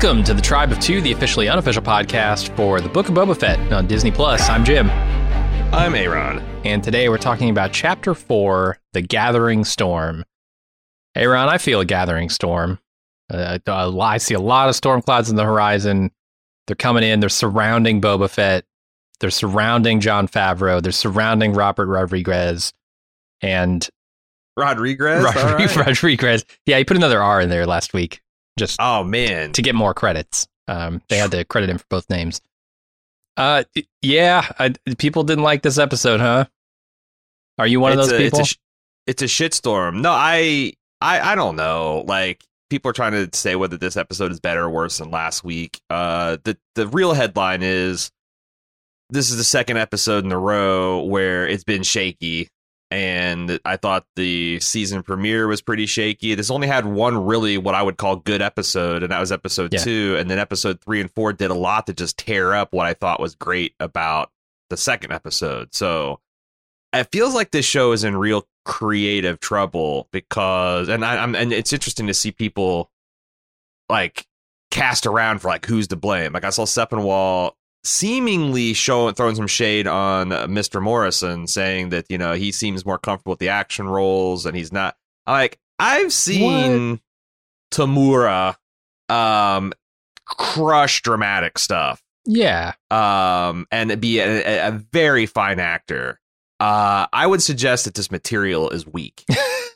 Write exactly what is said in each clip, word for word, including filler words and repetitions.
Welcome to the Tribe of Two, the officially unofficial podcast for the Book of Boba Fett on Disney Plus. I'm Jim. I'm Aaron. And today we're talking about Chapter four, The Gathering Storm. Aaron, I feel a gathering storm. Uh, I see a lot of storm clouds on the horizon. They're coming in. They're surrounding Boba Fett. They're surrounding Jon Favreau. They're surrounding Robert Rodriguez. And... Rodriguez? Rodriguez, right. Rodriguez. Yeah, he put another R in there last week. Just oh man, to get more credits. Um, they had to credit him for both names. Uh, yeah, I, people didn't like this episode, huh? Are you one it's of those a, people? It's a, it's a shitstorm. No, I, I, I don't know. Like people are trying to say whether this episode is better or worse than last week. Uh, the the real headline is this is the second episode in a row where it's been shaky. And I thought the season premiere was pretty shaky. This only had one really what I would call good episode, and that was episode yeah. two. And then episode three and four did a lot to just tear up what I thought was great about the second episode. So it feels like this show is in real creative trouble because, and I, I'm, and it's interesting to see people like cast around for like who's to blame. Like I saw Sepinwall seemingly showing throwing some shade on uh, Mister Morrison, saying that, you know, he seems more comfortable with the action roles and he's not. Like I've seen what? Tamura um crush dramatic stuff, yeah, um and be a, a very fine actor. uh I would suggest that this material is weak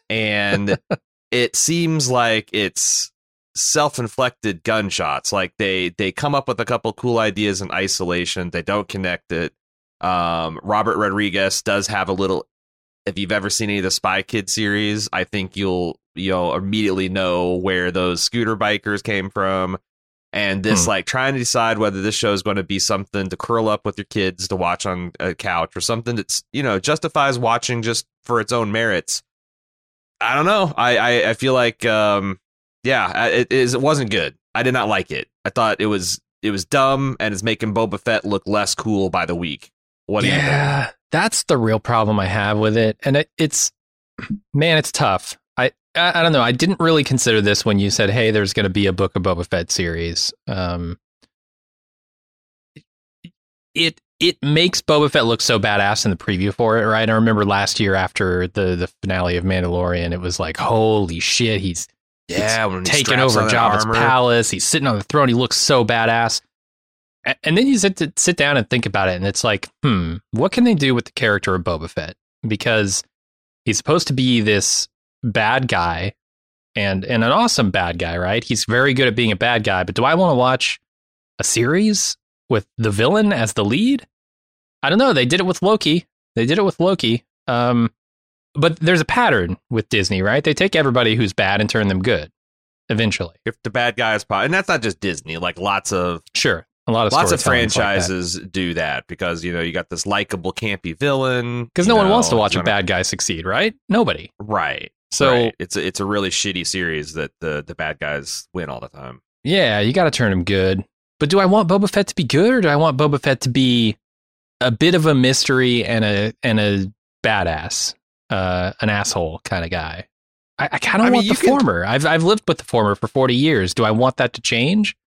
and it seems like it's self-inflicted gunshots. Like they they come up with a couple cool ideas in isolation, they don't connect it. um Robert Rodriguez does have a little, if you've ever seen any of the Spy Kid series, I think you'll you'll immediately know where those scooter bikers came from. And this hmm. like trying to decide whether this show is going to be something to curl up with your kids to watch on a couch or something that's, you know, justifies watching just for its own merits. I don't know. I I, I feel like um yeah, it is. It wasn't good. I did not like it. I thought it was it was dumb and it's making Boba Fett look less cool by the week. What do yeah, you think? Yeah, that's the real problem I have with it. And it, it's, man, it's tough. I, I I don't know. I didn't really consider this when you said, hey, there's going to be a Book of Boba Fett series. Um, it it makes Boba Fett look so badass in the preview for it, right? I remember last year after the, the finale of Mandalorian, it was like, holy shit, he's Yeah, when taking over Jabba's palace. He's sitting on the throne. He looks so badass. And, and then you sit to, sit down and think about it, and it's like, hmm, what can they do with the character of Boba Fett? Because he's supposed to be this bad guy, and and an awesome bad guy, right? He's very good at being a bad guy. But do I want to watch a series with the villain as the lead? I don't know. They did it with Loki. They did it with Loki. Um. But there's a pattern with Disney, right? They take everybody who's bad and turn them good eventually. If the bad guys, and that's not just Disney, like lots of sure, a lot of lots of franchises like do that because, you know, you got this likable, campy villain. Because no know, one wants to watch gonna, a bad guy succeed, right? Nobody, right? So right. it's a, it's a really shitty series that the the bad guys win all the time. Yeah, you got to turn them good. But do I want Boba Fett to be good, or do I want Boba Fett to be a bit of a mystery and a and a badass? Uh, an asshole kind of guy. I, I kind of want mean, the former. Can... I've I've lived with the former for forty years. Do I want that to change?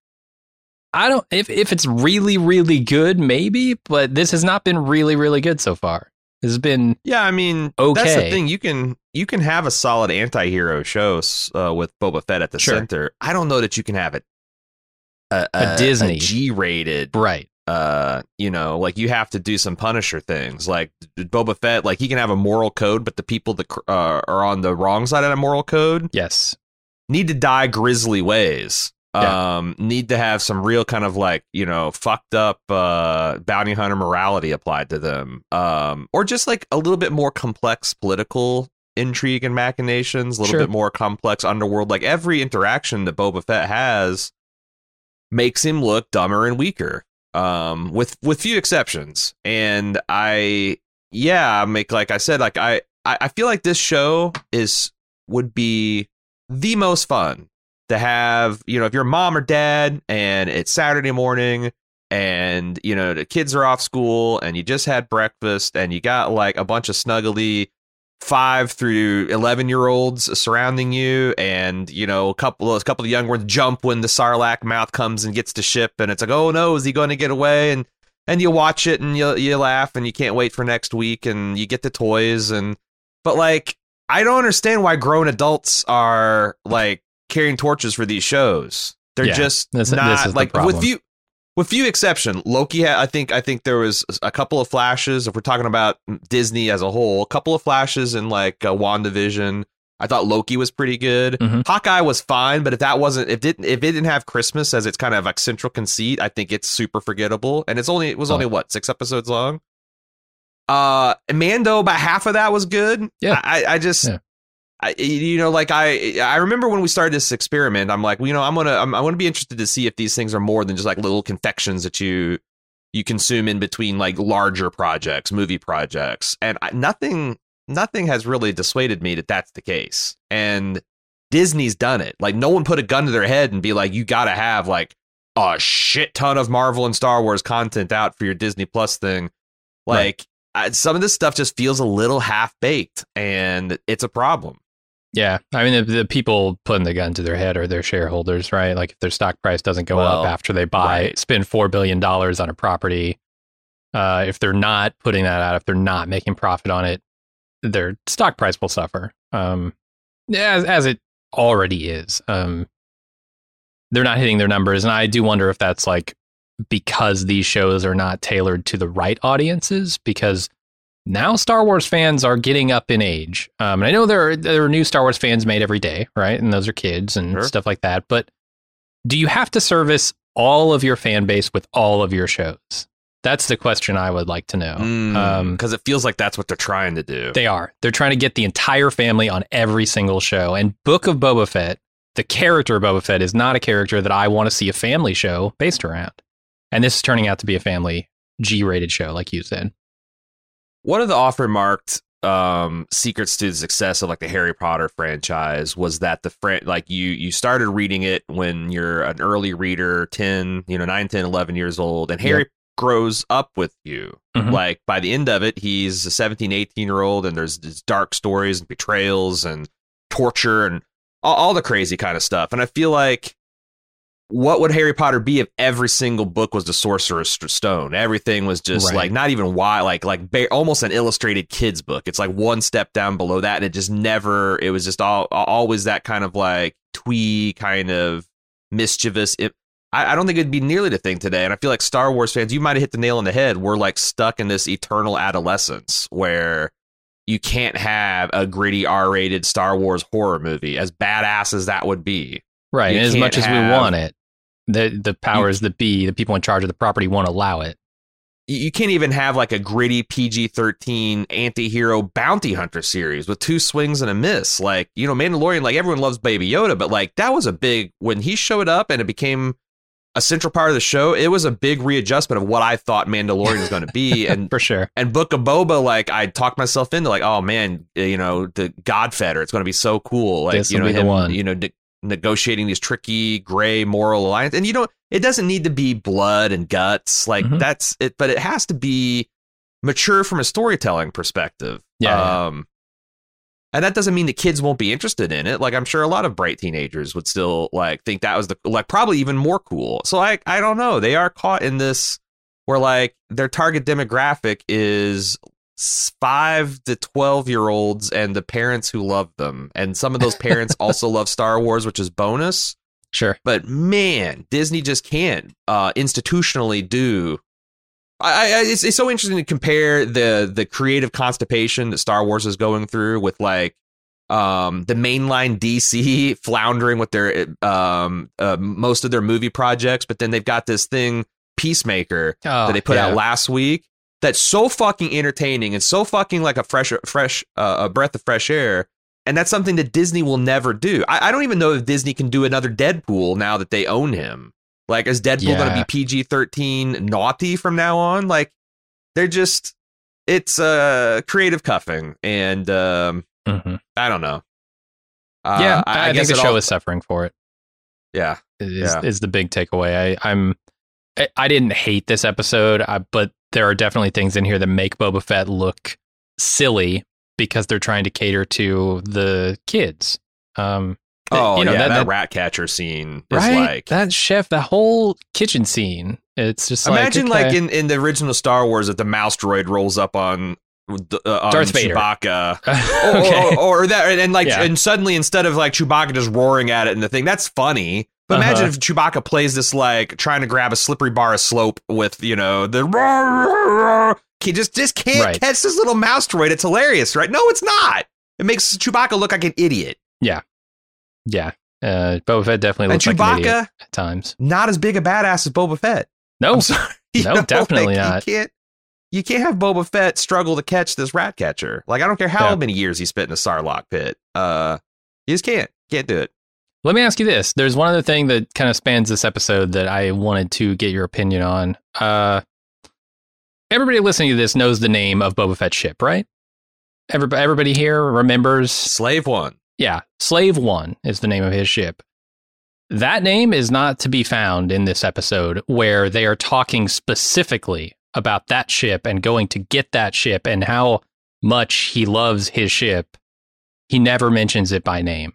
I don't. If if it's really really good, maybe. But this has not been really really good so far. This has been yeah. I mean, okay. That's the thing. You can you can have a solid anti-hero show uh, with Boba Fett at the sure. center. I don't know that you can have it a, a, a Disney a G-rated right. Uh, you know, like you have to do some Punisher things. Like Boba Fett, like he can have a moral code, but the people that uh, are on the wrong side of that moral code, yes, need to die grisly ways. Yeah. Um, need to have some real kind of like, you know, fucked up uh, bounty hunter morality applied to them. Um, or just like a little bit more complex political intrigue and machinations, a little sure. bit more complex underworld. Like every interaction that Boba Fett has makes him look dumber and weaker. Um, with with few exceptions, and I yeah, make like I said, like I I feel like this show is would be the most fun to have. You know, if you're a mom or dad, and it's Saturday morning, and you know the kids are off school, and you just had breakfast, and you got like a bunch of snuggly five through eleven year olds surrounding you, and you know a couple a couple of young ones jump when the Sarlacc mouth comes and gets to ship, and it's like, oh no, is he going to get away? And and you watch it and you you laugh and you can't wait for next week, and you get the toys, and but like I don't understand why grown adults are like carrying torches for these shows. They're yeah, just this, not this like with few with few exception. Loki, I think I think there was a couple of flashes. If we're talking about Disney as a whole, a couple of flashes in like uh, WandaVision. I thought Loki was pretty good. Mm-hmm. Hawkeye was fine, but if that wasn't if it didn't if it didn't have Christmas as its kind of like central conceit, I think it's super forgettable. And it's only it was oh. only what six episodes long. Uh, Mando, about half of that was good. Yeah, I, I just. Yeah. I, you know, like I, I remember when we started this experiment, I'm like, well, you know, I'm gonna, I'm, I want to be interested to see if these things are more than just like little confections that you, you consume in between like larger projects, movie projects, and I, nothing, nothing has really dissuaded me that that's the case. And Disney's done it. Like, no one put a gun to their head and be like, you got to have like a shit ton of Marvel and Star Wars content out for your Disney Plus thing, like. Right. I, some of this stuff just feels a little half baked, and it's a problem. Yeah, I mean, the, the people putting the gun to their head are their shareholders, right? Like if their stock price doesn't go well, up after they buy, right. spend four billion dollars on a property, uh, if they're not putting that out, if they're not making profit on it, their stock price will suffer, um, as, as it already is. Um, they're not hitting their numbers, and I do wonder if that's like because these shows are not tailored to the right audiences, because now Star Wars fans are getting up in age. Um, and I know there are, there are new Star Wars fans made every day, right? And those are kids and sure. stuff like that. But do you have to service all of your fan base with all of your shows? That's the question I would like to know. Mm, um, because it feels like that's what they're trying to do. They are. They're trying to get the entire family on every single show. And Book of Boba Fett, the character of Boba Fett, is not a character that I want to see a family show based around. And this is turning out to be a family G-rated show, like you said. One of the oft-remarked um, secrets to the success of like the Harry Potter franchise was that the fran- like you you started reading it when you're an early reader, ten, you know, nine, ten, eleven years old, and Harry yep. grows up with you. Mm-hmm. Like by the end of it, he's a seventeen, eighteen year old, and there's, there's dark stories and betrayals and torture and all, all the crazy kind of stuff. And I feel like, what would Harry Potter be if every single book was the Sorcerer's Stone? Everything was just right. like not even why, like like ba- almost an illustrated kids book. It's like one step down below that, and it just never. It was just all always that kind of like twee, kind of mischievous. It, I, I don't think it'd be nearly the thing today. And I feel like Star Wars fans, you might have hit the nail on the head. We're like stuck in this eternal adolescence where you can't have a gritty R-rated Star Wars horror movie, as badass as that would be. Right, and as much as have, we want it. The the powers you, that be, the people in charge of the property, won't allow it. You can't even have like a gritty P G thirteen anti-hero bounty hunter series with two swings and a miss. Like, you know, Mandalorian, like everyone loves Baby Yoda, but like that was a big, when he showed up and it became a central part of the show, it was a big readjustment of what I thought Mandalorian was going to be. And for sure. And Book of Boba, like I talked myself into like, oh man, you know, the Godfetter, it's going to be so cool. Like, this you know, him, the one. you know, negotiating these tricky gray moral alliance, and you know it doesn't need to be blood and guts like mm-hmm. that's it, but it has to be mature from a storytelling perspective. Yeah, um yeah. And that doesn't mean the kids won't be interested in it. Like I'm sure a lot of bright teenagers would still like think that was the like probably even more cool. So I I don't know, they are caught in this where like their target demographic is five to twelve year olds and the parents who love them, and some of those parents also love Star Wars, which is bonus. Sure, but man, Disney just can't uh institutionally do. I, I it's, it's so interesting to compare the the creative constipation that Star Wars is going through with like um the mainline D C floundering with their um uh, most of their movie projects, but then they've got this thing Peacemaker oh, that they put yeah. out last week. That's so fucking entertaining and so fucking like a fresh, fresh, uh, a breath of fresh air. And that's something that Disney will never do. I, I don't even know if Disney can do another Deadpool now that they own him. Like, is Deadpool yeah. going to be P G thirteen naughty from now on? Like, they're just, it's uh, creative cuffing. And um, mm-hmm. I don't know. Uh, yeah, I, I, I think the show all, is suffering for it. Yeah. Is, yeah. is the big takeaway. I, I'm, I, I didn't hate this episode, I, but there are definitely things in here that make Boba Fett look silly. because they're trying to cater to the kids. Um, oh, you know, yeah, that, that, that rat catcher scene is right? like... That chef, the whole kitchen scene. It's just Imagine like, like okay. in, in the original Star Wars that the mouse droid rolls up on, uh, on Darth Vader. Chewbacca. okay. or, or, or that, and like, Yeah. and suddenly instead of like Chewbacca just roaring at it and the thing, that's funny. But imagine Uh-huh. if Chewbacca plays this like trying to grab a slippery bar of slope with, you know, the he just just can't Right. catch this little mouse droid. It's hilarious, right? No, it's not. It makes Chewbacca look like an idiot. Yeah. Yeah. Uh, Boba Fett definitely And looks like an idiot Chewbacca, at times. not as big a badass as Boba Fett. No, I'm sorry. You no, know, definitely like, not. You can't, you can't have Boba Fett struggle to catch this rat catcher. Like, I don't care how Yeah. many years he spent in a Sarlacc pit. Uh, you just can't. Can't do it. Let me ask you this. There's one other thing that kind of spans this episode that I wanted to get your opinion on. Uh, everybody listening to this knows the name of Boba Fett's ship, right? Everybody, everybody here remembers. Slave one. Yeah, Slave One is the name of his ship. That name is not to be found in this episode where they are talking specifically about that ship and going to get that ship and how much he loves his ship. He never mentions it by name.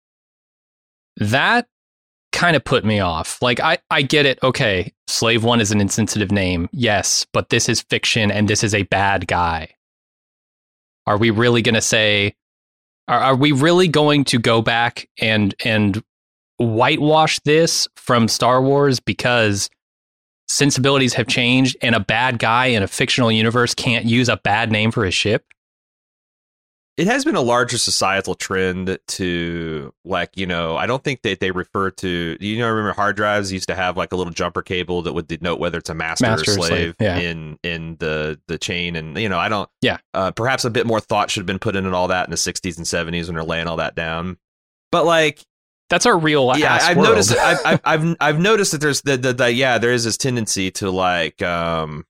That kind of put me off. Like, I, I get it. Okay, Slave One is an insensitive name. Yes, but this is fiction and this is a bad guy. Are we really going to say... Are, are we really going to go back and and whitewash this from Star Wars because sensibilities have changed and a bad guy in a fictional universe can't use a bad name for his ship? It has been a larger societal trend to, like, you know, I don't think that they refer to, you know, remember hard drives used to have like a little jumper cable that would denote whether it's a master, Master or or slave, slave, yeah. in in the the chain. And, you know, I don't, Yeah. uh, perhaps a bit more thought should have been put into all that in the sixties and seventies when they're laying all that down. But like, That's our real yeah, ass I've world. noticed, I've, I've, I've, I've noticed that there's the, the, the, yeah, there is this tendency to like, um,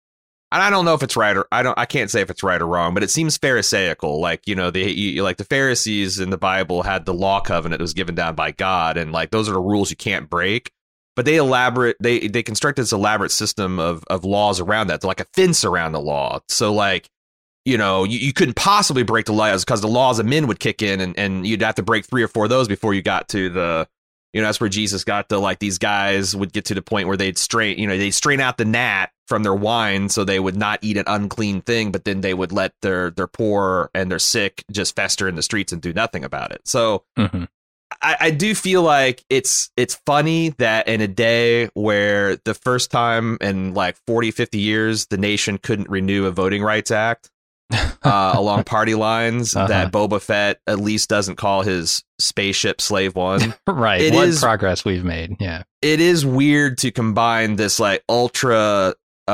and I don't know if it's right or I don't I can't say if it's right or wrong, but it seems pharisaical. Like, you know, the you, like the Pharisees in the Bible had the law covenant that was given down by God, and like those are the rules you can't break. But they elaborate they they constructed this elaborate system of of laws around that, like a fence around the law. So like, you know, you, you couldn't possibly break the laws because the laws of men would kick in, and, and you'd have to break three or four of those before you got to the, you know, that's where Jesus got to, like, these guys would get to the point where they'd strain, you know, they'd strain out the gnat from their wine so they would not eat an unclean thing, but then they would let their, their poor and their sick just fester in the streets and do nothing about it. So Mm-hmm. I, I do feel like it's it's funny that in a day where the first time in like forty, fifty years, the nation couldn't renew a voting rights act uh, along party lines, Uh-huh. that Boba Fett at least doesn't call his spaceship Slave One. Right. It what is- progress we've made. Yeah. It is weird to combine this like ultra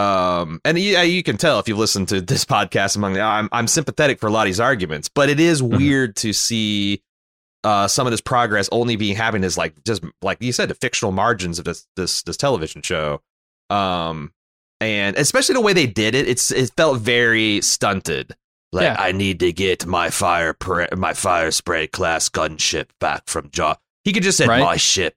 um and yeah, you can tell if you listen to this podcast among the I'm I'm sympathetic for a lot of these arguments, but it is Mhm. weird to see uh some of this progress only being happening as like just like you said, the fictional margins of this this this television show. Um and especially the way they did it, it's it felt very stunted. Like, Yeah. I need to get my fire pre- my fire spray class gunship back from Jaw. He could just said Right. my ship.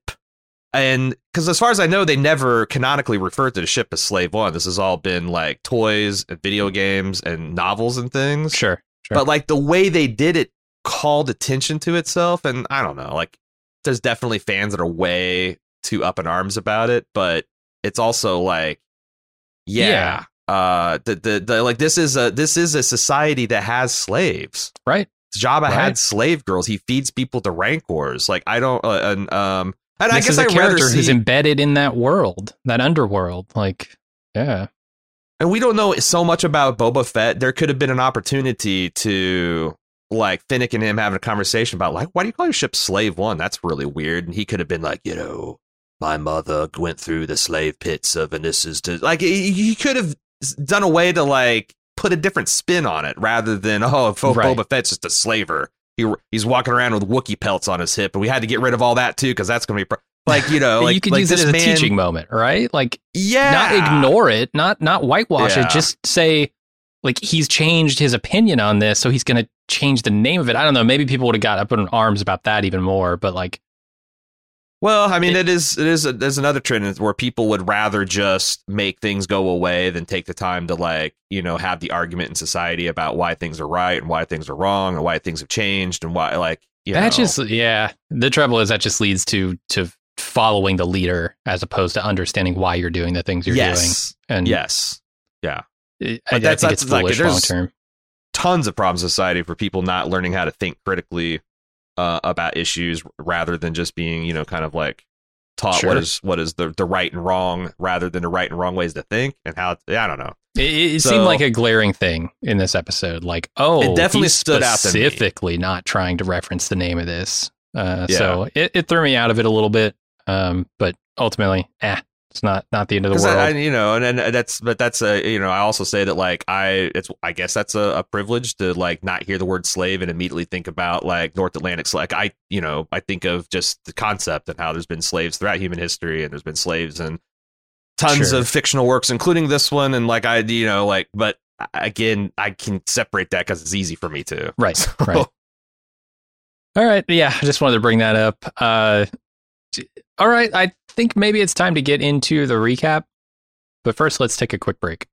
And because as far as I know, they never canonically referred to the ship as Slave One. This has all been like toys and video games and novels and things. Sure. Sure. But like the way they did it called attention to itself. And I don't know, like there's definitely fans that are way too up in arms about it. But it's also like, yeah, uh, the, the, the like this is a this is a society that has slaves. right. Jabba Right. had slave girls. He feeds people to rancors. Like I don't, uh, and um, and I This guess is a I rather character see. who's embedded in that world, that underworld. Like, yeah. And we don't know so much about Boba Fett. There could have been an opportunity to, like, Finnick and him having a conversation about, like, why do you call your ship Slave One? That's really weird. And he could have been like, you know, my mother went through the slave pits of, and this is to, like, he, he could have done a way to, like, put a different spin on it rather than, oh, Bo- Right. Boba Fett's just a slaver. He, he's walking around with Wookiee pelts on his hip, and we had to get rid of all that, too, because that's going to be, pro- like, you know, like, you could like use it this as a man- teaching moment, right? Like, Yeah. not ignore it, not not whitewash Yeah. it. Just say, like, he's changed his opinion on this, so he's going to change the name of it. I don't know. Maybe people would have got up in arms about that even more. But like, Well, I mean, it, it is it is a, there's another trend where people would rather just make things go away than take the time to, like, you know, have the argument in society about why things are right and why things are wrong and why things have changed and why, like, you that know. just yeah. The trouble is that just leads to to following the leader as opposed to understanding why you're doing the things you're yes. doing. And yes, yeah, it, but I, that's, I think that's it's like, foolish there's long term. Tons of problems in society for people not learning how to think critically uh, about issues rather than just being, you know, kind of like taught Sure. what is what is the, the right and wrong rather than the right and wrong ways to think and how. I don't know. It, it So- seemed like a glaring thing in this episode. Like, oh, It definitely he's stood out to me. specifically not trying to reference the name of this. Uh, Yeah. So it, it threw me out of it a little bit. Um, but ultimately, eh, it's not not the end of the 'Cause world. I, I- you know, and, and that's, but that's a, you know, I also say that, like, I, it's, I guess that's a, a privilege to, like, not hear the word slave and immediately think about, like, North Atlantic. Like, I, you know, I think of just the concept and how there's been slaves throughout human history, and there's been slaves in tons Sure. of fictional works, including this one. And, like, I, you know, like, but again, I can separate that because it's easy for me to. Right, So- right. All right. Yeah, I just wanted to bring that up. Uh, all right. I think maybe it's time to get into the recap. But first, let's take a quick break.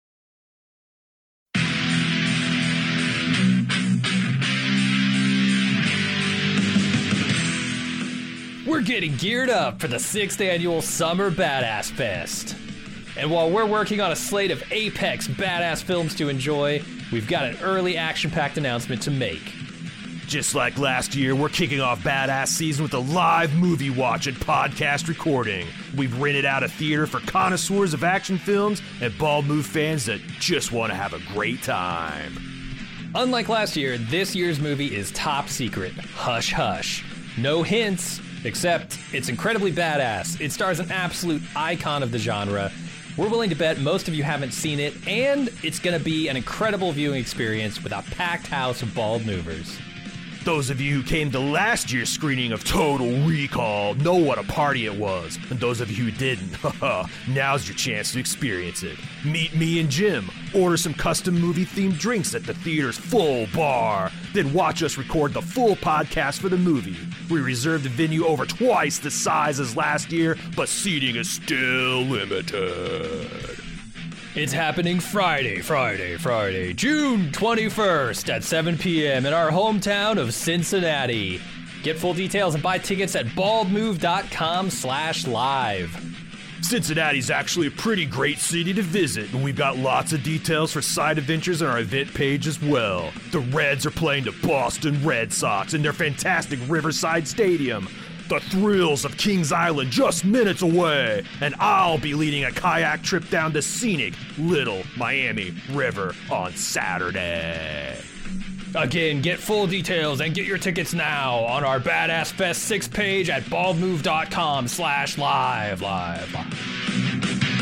We're getting geared up for the sixth annual Summer Badass Fest. And while we're working on a slate of apex badass films to enjoy, we've got an early action-packed announcement to make. Just like last year, we're kicking off Badass Season with a live movie watch and podcast recording. We've rented out a theater for connoisseurs of action films and Bald Move fans that just want to have a great time. Unlike last year, this year's movie is top secret. Hush hush. No hints, except it's incredibly badass. It stars an absolute icon of the genre. We're willing to bet most of you haven't seen it, and it's going to be an incredible viewing experience with a packed house of Bald Movers. Those of you who came to last year's screening of Total Recall know what a party it was. And those of you who didn't, haha, now's your chance to experience it. Meet me and Jim, order some custom movie-themed drinks at the theater's full bar, then watch us record the full podcast for the movie. We reserved the venue over twice the size as last year, but seating is still limited. It's happening Friday, Friday, Friday, June twenty-first at seven p.m. in our hometown of Cincinnati. Get full details and buy tickets at baldmove.com slash live. Cincinnati's actually a pretty great city to visit, and we've got lots of details for side adventures on our event page as well. The Reds are playing the Boston Red Sox in their fantastic Riverside Stadium. The thrills of Kings Island just minutes away, and I'll be leading a kayak trip down the scenic Little Miami River on Saturday. Again, get full details and get your tickets now on our Badass Fest six page at baldmove.com slash live, live, live.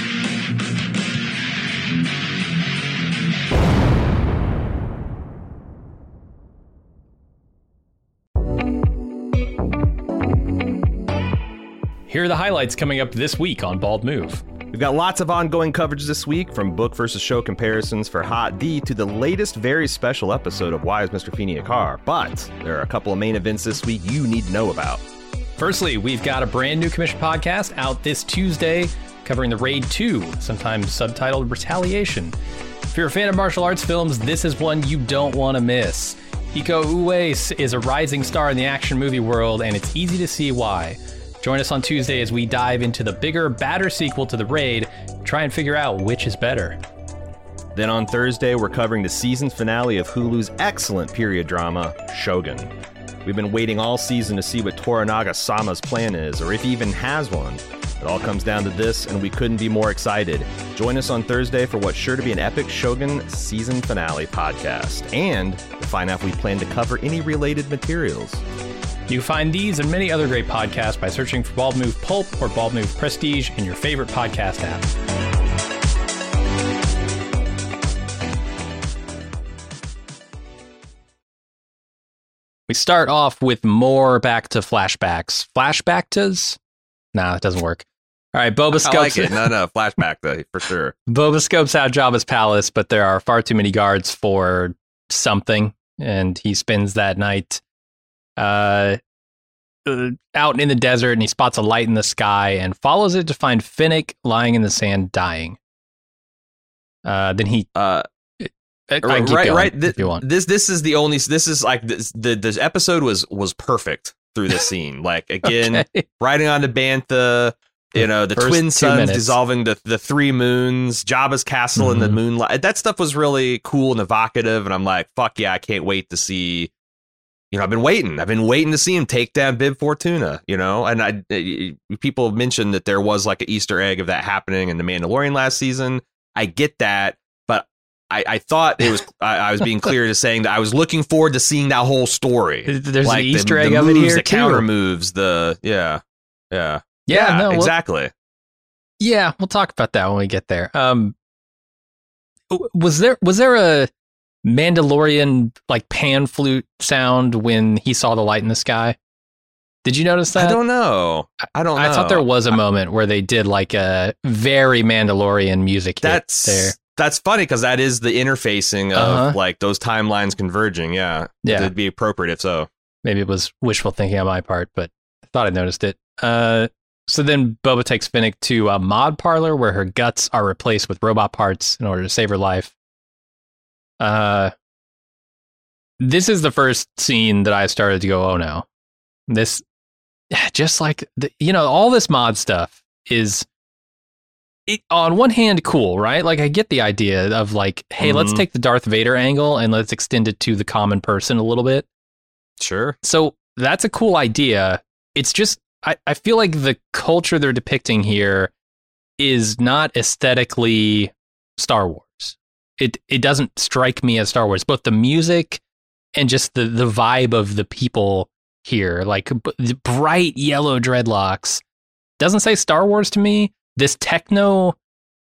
Here are the highlights coming up this week on Bald Move. We've got lots of ongoing coverage this week, from book versus show comparisons for Hot D to the latest very special episode of Why is Mister Feeney a Car? But there are a couple of main events this week you need to know about. Firstly, we've got a brand new commission podcast out this Tuesday covering the Raid two, sometimes subtitled Retaliation. If you're a fan of martial arts films, this is one you don't want to miss. Iko Uwais is a rising star in the action movie world, and it's easy to see why. Join us on Tuesday as we dive into the bigger, badder sequel to The Raid, try and figure out which is better. Then on Thursday, we're covering the season finale of Hulu's excellent period drama, Shogun. We've been waiting all season to see what Toranaga Sama's plan is, or if he even has one. It all comes down to this, and we couldn't be more excited. Join us on Thursday for what's sure to be an epic Shogun season finale podcast, and to find out if we plan to cover any related materials. You can find these and many other great podcasts by searching for Bald Move Pulp or Bald Move Prestige in your favorite podcast app. We start off with more back to flashbacks. Flashback tos? Nah, it doesn't work. All right, Boba I scopes like it. No, no, flashback though, for sure. Boba scopes out Jabba's palace, but there are far too many guards for something, and he spends that night. Uh, uh, out in the desert and he spots a light in the sky and follows it to find Finnick lying in the sand dying. Uh, then he. Uh, I, I can keep right, going right. Th- if you want. This this is the only. This is like this, the this episode was was perfect through this scene. Like again, Okay. riding on to Bantha. You know, the First twin two suns minutes. dissolving the the three moons, Jabba's castle Mhm. in the moonlight. That stuff was really cool and evocative. And I'm like, fuck yeah, I can't wait to see. You know, I've been waiting. I've been waiting to see him take down Bib Fortuna. You know, and I uh, people mentioned that there was like an Easter egg of that happening in The Mandalorian last season. I get that, but I, I thought it was I, I was being clear to saying that I was looking forward to seeing that whole story. There's like an the- Easter the egg of it moves, here the too. counter moves, the yeah, yeah, Yeah, no, well- exactly. Yeah, we'll talk about that when we get there. Um, w- was there was there a Mandalorian like pan flute sound when he saw the light in the sky? Did you notice that? I don't know. I don't know. I thought there was a moment where they did like a very Mandalorian music hit That's there. that's funny because that is the interfacing of Uh-huh. like those timelines converging. Yeah, Yeah. it'd be appropriate if so. Maybe it was wishful thinking on my part, but I thought I noticed it. Uh, so then Boba takes Finnick to a mod parlor where her guts are replaced with robot parts in order to save her life. Uh, this is the first scene that I started to go, oh no. This, just like, the, you know, all this mod stuff is, it, on one hand, cool, right? Like, I get the idea of like, hey, let's Mhm. take the Darth Vader angle and let's extend it to the common person a little bit. Sure. So that's a cool idea. It's just, I, I feel like the culture they're depicting here is not aesthetically Star Wars. It it doesn't strike me as Star Wars. Both the music and just the, the vibe of the people here, like b- the bright yellow dreadlocks, doesn't say Star Wars to me. This techno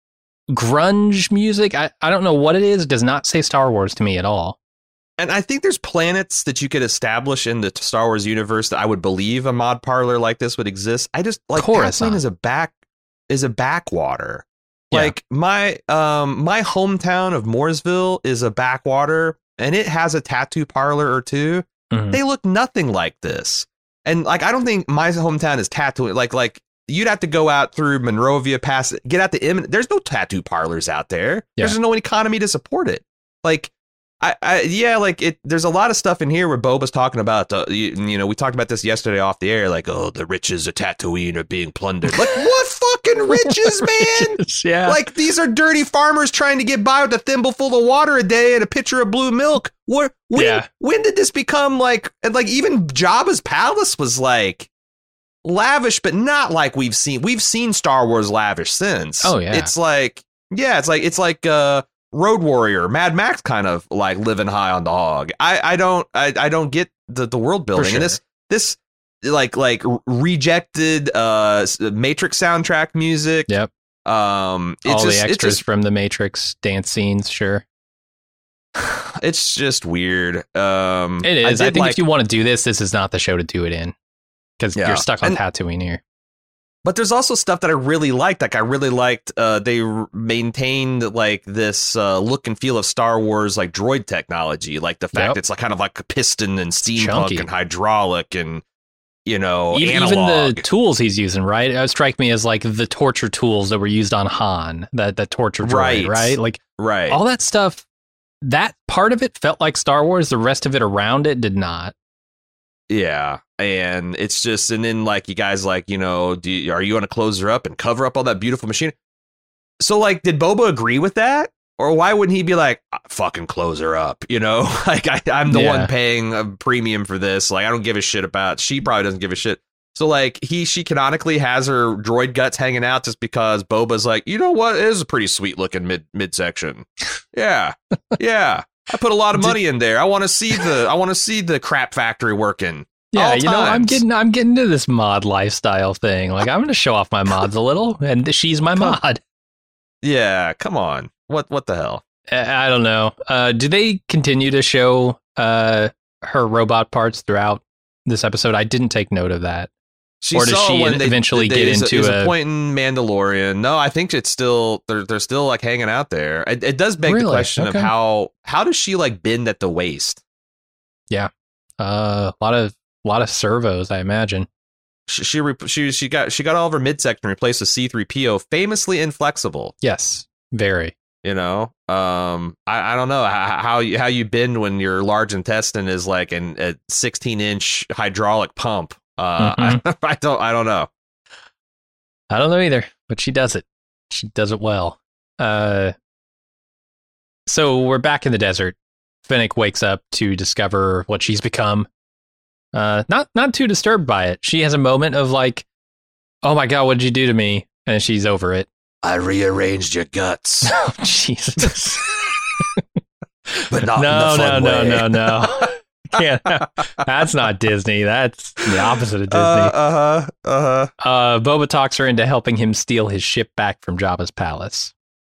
grunge music, I, I don't know what it is, does not say Star Wars to me at all. And I think there's planets that you could establish in the Star Wars universe that I would believe a mod parlor like this would exist. I just like Coruscant Tatooine is a back is a backwater. Yeah. Like my um my hometown of Mooresville is a backwater, and it has a tattoo parlor or two. Mhm. They look nothing like this. And like I don't think my hometown is tattooing. Like like you'd have to go out through Monrovia, pass get out the imminent. There's no tattoo parlors out there. Yeah. There's no economy to support it. Like. I, I yeah, like it. There's a lot of stuff in here where Boba's talking about. Uh, you, you know, we talked about this yesterday off the air. Like, oh, the riches of Tatooine are being plundered. Like, what fucking riches, man? yeah. Like, these are dirty farmers trying to get by with a thimbleful of water a day and a pitcher of blue milk. What? When, Yeah. when did this become like? And like, even Jabba's palace was like lavish, but not like we've seen. We've seen Star Wars lavish since. Oh, yeah. It's like, yeah, it's like it's like. uh Road Warrior, Mad Max kind of like living high on the hog. I, I don't I, I don't get the, the world building. sure. And this this like like rejected uh Matrix soundtrack music. Yep. Um it's All just, the it's extras just from the Matrix dance scenes, sure. it's just weird. Um It is. I, did think like- if you want to do this, this is not the show to do it in. Because Yeah. you're stuck on And- Tatooine here. But there's also stuff that I really liked. Like I really liked uh, they r- maintained like this uh, look and feel of Star Wars like droid technology, like the fact Yep. it's like kind of like a piston and steampunk Chunky. and hydraulic and you know Even, analog. even the tools he's using, right? It would strike me as like the torture tools that were used on Han, that, that torture droid, Right. right? Like right. all that stuff, that part of it felt like Star Wars. The rest of it around it did not. Yeah, and it's just, and then like you guys, like you know, do you, are you going to close her up and cover up all that beautiful machine? So like, did Boba agree with that, or why wouldn't he be like, "Ah, fucking close her up? You know, like I, I'm the Yeah. one paying a premium for this. Like I don't give a shit about. She probably doesn't give a shit. So like he, she canonically has her droid guts hanging out just because Boba's like, you know what, it is a pretty sweet looking mid midsection. Yeah, yeah. I put a lot of money in there. I want to see the I want to see the crap factory working. Yeah, All you know, I'm times. getting I'm getting into this mod lifestyle thing. Like I'm going to show off my mods a little, and she's my mod. Yeah, come on. What what the hell? I I don't know. Uh, do they continue to show uh, her robot parts throughout this episode? I didn't take note of that. She Or does saw she when they- eventually they- get there's into there's a- a point in Mandalorian? No, I think it's still they're they're still like hanging out there. It, it does beg Really? the question Okay. of how how does she like bend at the waist? Uh, a lot of lot of servos, I imagine. She she re- she, she got she got all of her midsection replaced with C three P O, famously inflexible. Yes, very. You know, um, I, I don't know how how you, how you bend when your large intestine is like an, a sixteen inch hydraulic pump. Uh, Mm-hmm. I, I don't I don't know. I don't know either, but she does it. She does it well. Uh, so we're back in the desert. Finnick wakes up to discover what she's become. Uh, not not too disturbed by it. She has a moment of like, "Oh my god, what did you do to me?" And she's over it. I rearranged your guts, Oh, Jesus. but not no, in the fun no, way. no, no, no. Yeah, that's not Disney. That's the opposite of Disney. Uh huh. Uh huh. Uh, Boba talks her into helping him steal his ship back from Jabba's palace.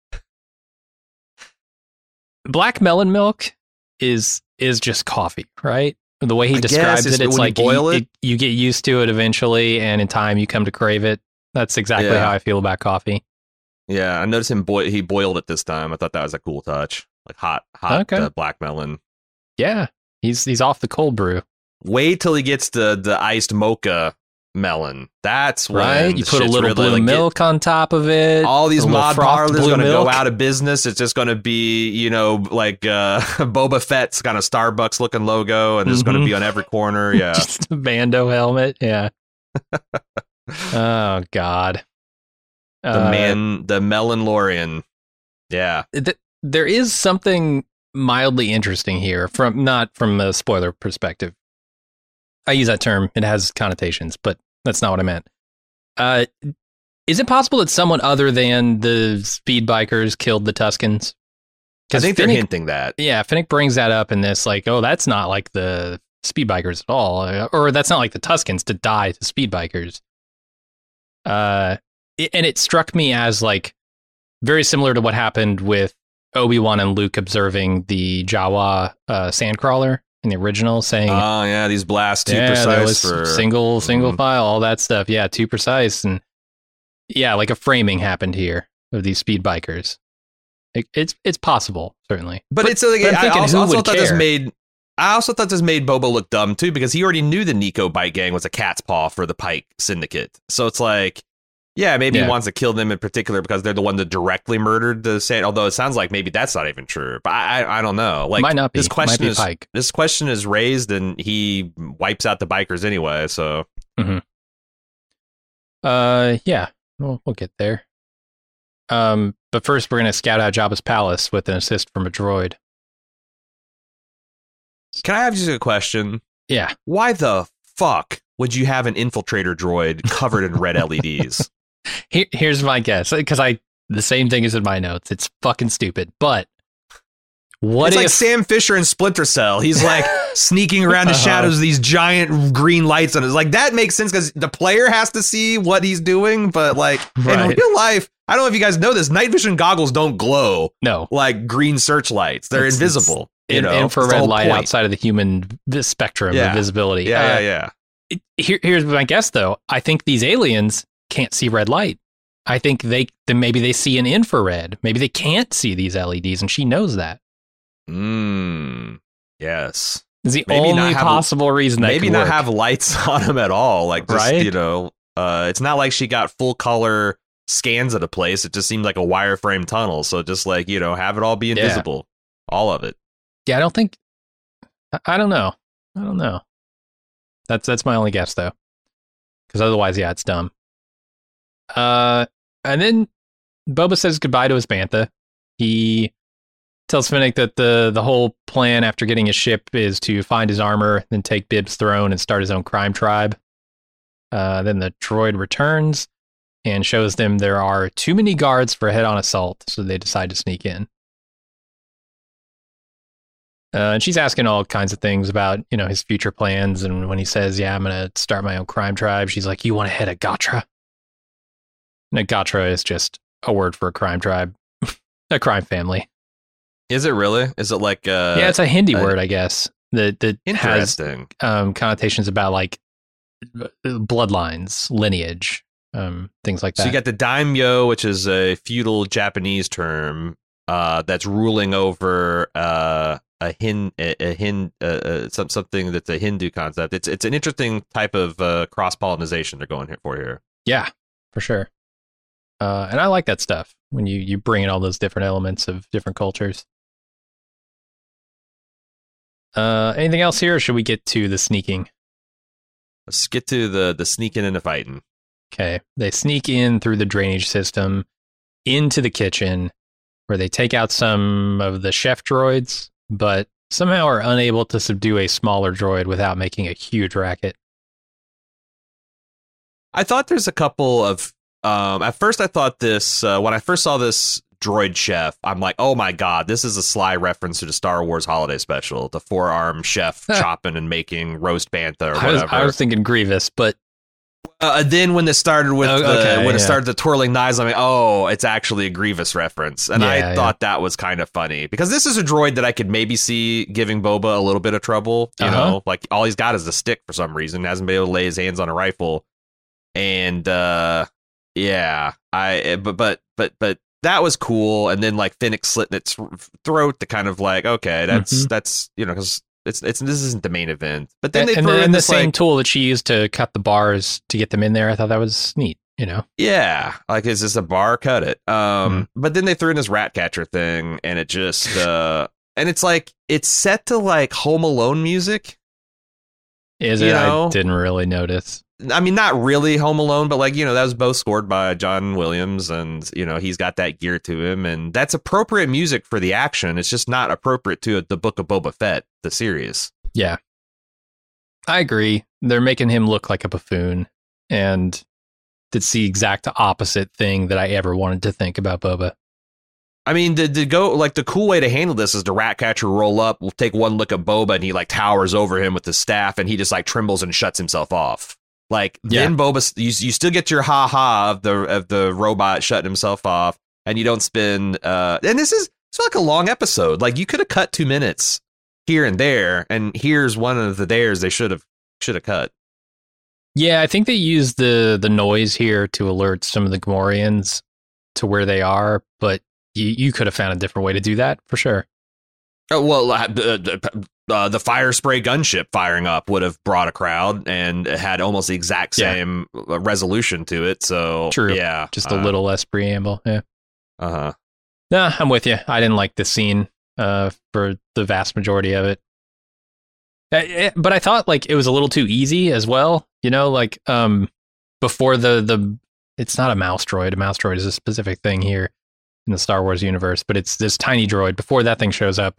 Black melon milk is is just coffee, right? The way he I describes guess it, it's it's when you like boil you, it. you get used to it eventually, and in time you come to crave it. That's exactly Yeah. how I feel about coffee. Yeah, I noticed him. Boi- he boiled it this time. I thought that was a cool touch, like hot, hot Okay. uh, black melon. Yeah, he's he's off the cold brew, Wait till he gets the the iced mocha melon. That's when right? You the put a shit's little really, blue like, get- milk on top of it. all these a little mod frothed parlors are blue going to go milk. out of business. It's just going to be, you know, like uh, Boba Fett's kind of Starbucks looking logo, and it's going to Mhm. be on every corner. Yeah. Just a Bando helmet. Yeah. Oh God. The Uh, man, the melon Lorian. Yeah. th- there is something mildly interesting here from not from a spoiler perspective. I use that term; it has connotations, but that's not what I meant. Uh, is it possible that someone other than the speed bikers killed the Tuskens? I think they're Finnick, hinting that. yeah, Finnick brings that up in this, like, oh, that's not like the speed bikers at all, uh, or that's not like the Tuskens to die to speed bikers. Uh, it, and it struck me as like very similar to what happened with Obi-Wan and Luke observing the Jawa uh, sandcrawler in the original, saying, Oh yeah, these blasts too yeah, that precise was for single single Mhm. file, all that stuff. Yeah, too precise, and yeah, like a framing happened here of these speed bikers. It, it's it's possible, certainly, But, it's like, but I'm I thinking, also, who also would thought this care? made. I also thought this made Boba look dumb too, because he already knew the Nico Bike Gang was a cat's paw for the Pike Syndicate. So it's like, yeah, maybe Yeah. he wants to kill them in particular because they're the one that directly murdered the sand. Although it sounds like maybe that's not even true. But I, I, I don't know. Like, might not be. this question might be is Pike. this question is raised, and he wipes out the bikers anyway. So Uh, yeah, we'll, we'll get there. Um, but first we're gonna scout out Jabba's palace with an assist from a droid. can I have just a question? Yeah, Why the fuck would you have an infiltrator droid covered in red L E Ds? Here, here's my guess, because I the same thing is in my notes. It's fucking stupid, but what it's if like Sam Fisher in Splinter Cell. He's like sneaking around the Uh-huh. shadows of these giant green lights on it. Like, that makes sense because the player has to see what he's doing. But like in Right. real life, I don't know if you guys know this, night vision goggles don't glow no like green searchlights. They're It's- invisible. you in, know, It's the infrared whole light point. outside of the human vi- spectrum Yeah. of visibility? Yeah, Uh, yeah, yeah. it- Here, here's my guess, though. I think these aliens can't see red light. I think they then maybe they see an infrared. Maybe they can't see these L E Ds, and she knows that. Mm, yes. Is the Maybe not only have- possible reason that Maybe could not work. have lights on them at all. Like, just, Right? you know, uh, it's not like she got full color scans of the place. It just seemed like a wireframe tunnel. So just like, you know, have it all be Yeah. invisible. All of it. Yeah, I don't think. I- I don't know. I don't know. That's that's my only guess, though, because otherwise, yeah, it's dumb. Uh, and then Boba says goodbye to his bantha. He tells Finnick that the the whole plan after getting his ship is to find his armor, then take Bib's throne and start his own crime tribe. Uh, then the droid returns and shows them there are too many guards for a head-on assault, so they decide to sneak in. Uh, and she's asking all kinds of things about, you know, his future plans. And when he says, yeah, I'm going to start my own crime tribe, she's like, you want to head a Gatra? And a Gatra is just a word for a crime tribe, a crime family. Is it really? Is it like, uh, yeah, it's a Hindi uh, word, I guess, that, that has interesting? um, connotations about like bloodlines, lineage, um, things like that. So you got the daimyo, which is a feudal Japanese term uh, that's ruling over uh, a hin a, a hin uh, uh, some, something that's a Hindu concept. It's it's an interesting type of uh, cross pollination they're going here for here. Yeah, for sure. Uh, and I like that stuff when you you bring in all those different elements of different cultures. Uh, anything else here, or should we get to the sneaking? Let's get to the the sneaking and the fighting. Okay, they sneak in through the drainage system into the kitchen, where they take out some of the chef droids, but somehow are unable to subdue a smaller droid without making a huge racket. I thought there's a couple of. Um, at first, I thought this uh, when I first saw this droid chef, I'm like, oh my god, this is a sly reference to the Star Wars Holiday Special, the four-arm chef chopping and making roast bantha or whatever. I was, I was thinking Grievous, but uh, then when it started with oh, the okay, when yeah. it started the twirling knives, I'm like, oh, it's actually a Grievous reference, and Yeah, I yeah. thought that was kind of funny because this is a droid that I could maybe see giving Boba a little bit of trouble. You Uh-huh. know, like all he's got is a stick for some reason, hasn't been able to lay his hands on a rifle, and uh, yeah, I but but but but. That was cool, and then like Fennec slitting its throat to kind of like, okay, that's Mhm. that's you know because it's it's this isn't the main event. But then and, they and threw the, in and the this same like, tool that she used to cut the bars to get them in there. I thought that was neat. You know, yeah, like is this a bar? Cut it. Um, Mhm. but then they threw in this rat catcher thing, and it just uh, and it's like it's set to like Home Alone music. is You it? know? I didn't really notice. I mean, not really Home Alone, but like, you know, that was both scored by John Williams, and, you know, he's got that gear to him, and that's appropriate music for the action. It's just not appropriate to the Book of Boba Fett, the series. Yeah, I agree. They're making him look like a buffoon, and it's the exact opposite thing that I ever wanted to think about Boba. I mean, to, to go, like, the cool way to handle this is the rat catcher roll up, will take one look at Boba, and he, like, towers over him with his staff, and he just, like, trembles and shuts himself off. Like, Yeah. then Boba, you, you still get your ha-ha of the of the robot shutting himself off, and you don't spend, uh, and this is, it's like a long episode. Like, you could have cut two minutes here and there, and here's one of the theirs they should have should have cut. Yeah, I think they used the the noise here to alert some of the Gamorreans to where they are, but you, you could have found a different way to do that for sure. Oh, well, uh, the, uh, the fire spray gunship firing up would have brought a crowd, and it had almost the exact Yeah. same resolution to it. So, True. yeah, Just a little less preamble. Yeah. Uh huh. Nah, I'm with you. I didn't like this scene uh, for the vast majority of it. Uh, it- But I thought like it was a little too easy as well. You know, like um, before the the it's not a mouse droid. A mouse droid is a specific thing here in the Star Wars universe, but it's this tiny droid. Before that thing shows up,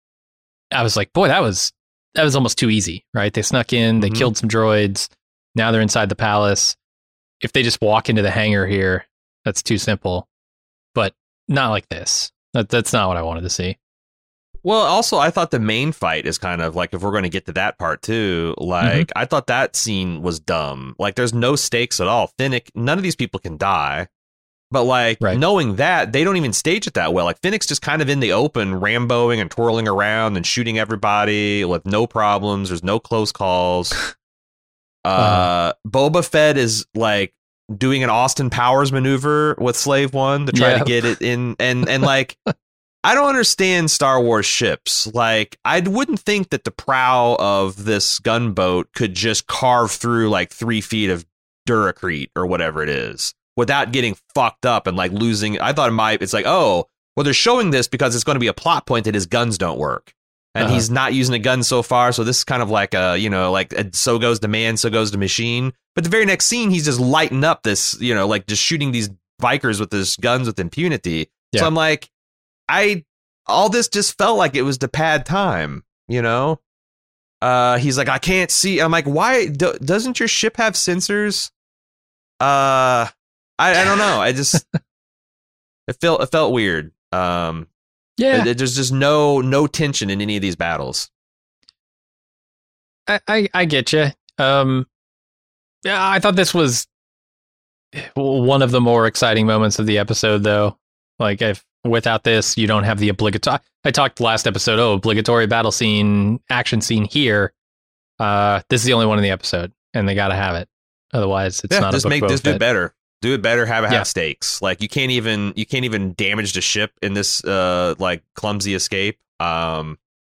I was like, boy, that was that was almost too easy, right? They snuck in, they Mhm. killed some droids. Now they're inside the palace. If they just walk into the hangar here, that's too simple. But not like this. That, that's not what I wanted to see. Well, also, I thought the main fight is kind of like, if we're going to get to that part too, like, I thought that scene was dumb. Like, there's no stakes at all. Fennec, none of these people can die. But, like, Right. knowing that, they don't even stage it that well. Like, Fennec's just kind of in the open, ramboing and twirling around and shooting everybody with no problems. There's no close calls. uh, Uh-huh. Boba Fett is, like, doing an Austin Powers maneuver with Slave One to try Yeah. to get it in. And, and like... I don't understand Star Wars ships. Like, I wouldn't think that the prow of this gunboat could just carve through like three feet of Duracrete or whatever it is without getting fucked up and like losing. I thought it might. It's like, oh, well, they're showing this because it's going to be a plot point that his guns don't work. And Uh-huh. he's not using a gun so far. So this is kind of like a, you know, like a, so goes the man, so goes the machine. But the very next scene, he's just lighting up this, you know, like just shooting these bikers with his guns with impunity. Yeah. So I'm like, I all this just felt like it was to pad time, you know. Uh, he's like, I can't see. I'm like, why do, doesn't your ship have sensors? Uh, I, I don't know. I just it felt it felt weird. Um, Yeah, it- there's just no no tension in any of these battles. I, I, I get you. Um, yeah, I thought this was one of the more exciting moments of the episode, though. Like, if without this, you don't have the obligatory. I talked last episode. Oh, obligatory battle scene, action scene here. Uh, this is the only one in the episode, and they got to have it. Otherwise, it's Yeah, not just a book make Boba just do it Fett. better. Do it better. Have it have Yeah. stakes. Like you can't even you can't even damage the ship in this uh like clumsy escape. Um,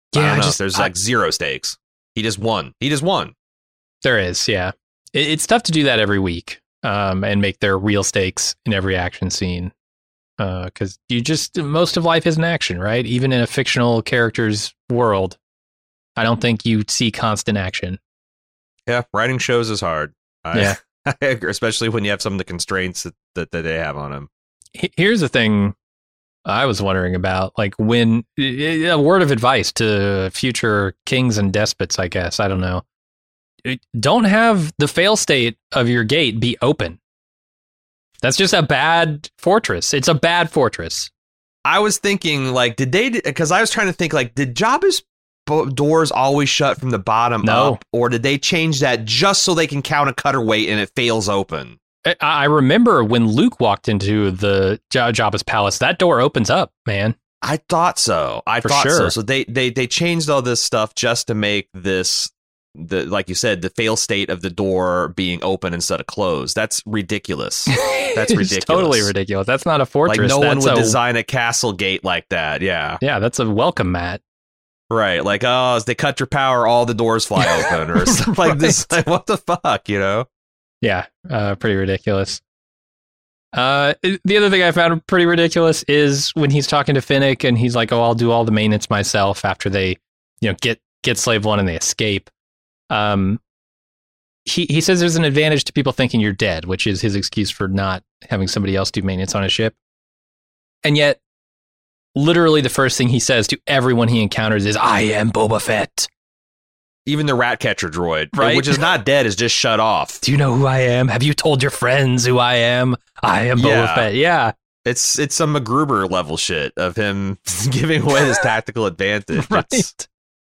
I Yeah, don't know. just- There's I- like zero stakes. He just won. He just won. There is, yeah. It, it's tough to do that every week um, and make there real stakes in every action scene. Because you just, most of life is an action, right? Even in a fictional character's world, I don't think you see constant action. Yeah, writing shows is hard. I, Yeah. I agree, especially when you have some of the constraints that, that, that they have on them. H- Here's the thing I was wondering about, like when, a word of advice to future kings and despots, I guess, I don't know. Don't have the fail state of your gate be open. That's just a bad fortress. It's a bad fortress. I was thinking, like, did they, because I was trying to think, like, did Jabba's bo- doors always shut from the bottom No. up? Or did they change that just so they can count a cutter weight and it fails open? I, I remember when Luke walked into the J- Jabba's palace, that door opens up, man. I thought so. I For thought so. sure. So they, they, they changed all this stuff just to make this, the like you said, the fail state of the door being open instead of closed. That's ridiculous. That's It's ridiculous. totally ridiculous. That's not a fortress. Like, no one That's would a- design a castle gate like that. Yeah. Yeah, that's a welcome mat. Right. Like, oh, as they cut your power, all the doors fly open or stuff like this. Like, what the fuck, you know? Yeah, uh, pretty ridiculous. Uh, the other thing I found pretty ridiculous is when he's talking to Finnick and he's like, "Oh, I'll do all the maintenance myself." After they, you know, get get Slave One and they escape. Um, he he says there's an advantage to people thinking you're dead, which is his excuse for not having somebody else do maintenance on a ship. And yet, literally, the first thing he says to everyone he encounters is, "I am Boba Fett." Even the rat catcher droid, Right. which is not dead, is just shut off. Do you know who I am? Have you told your friends who I am? I am Boba Yeah. Fett. Yeah. It's it's some MacGruber level shit of him giving away his tactical advantage. Right. It's-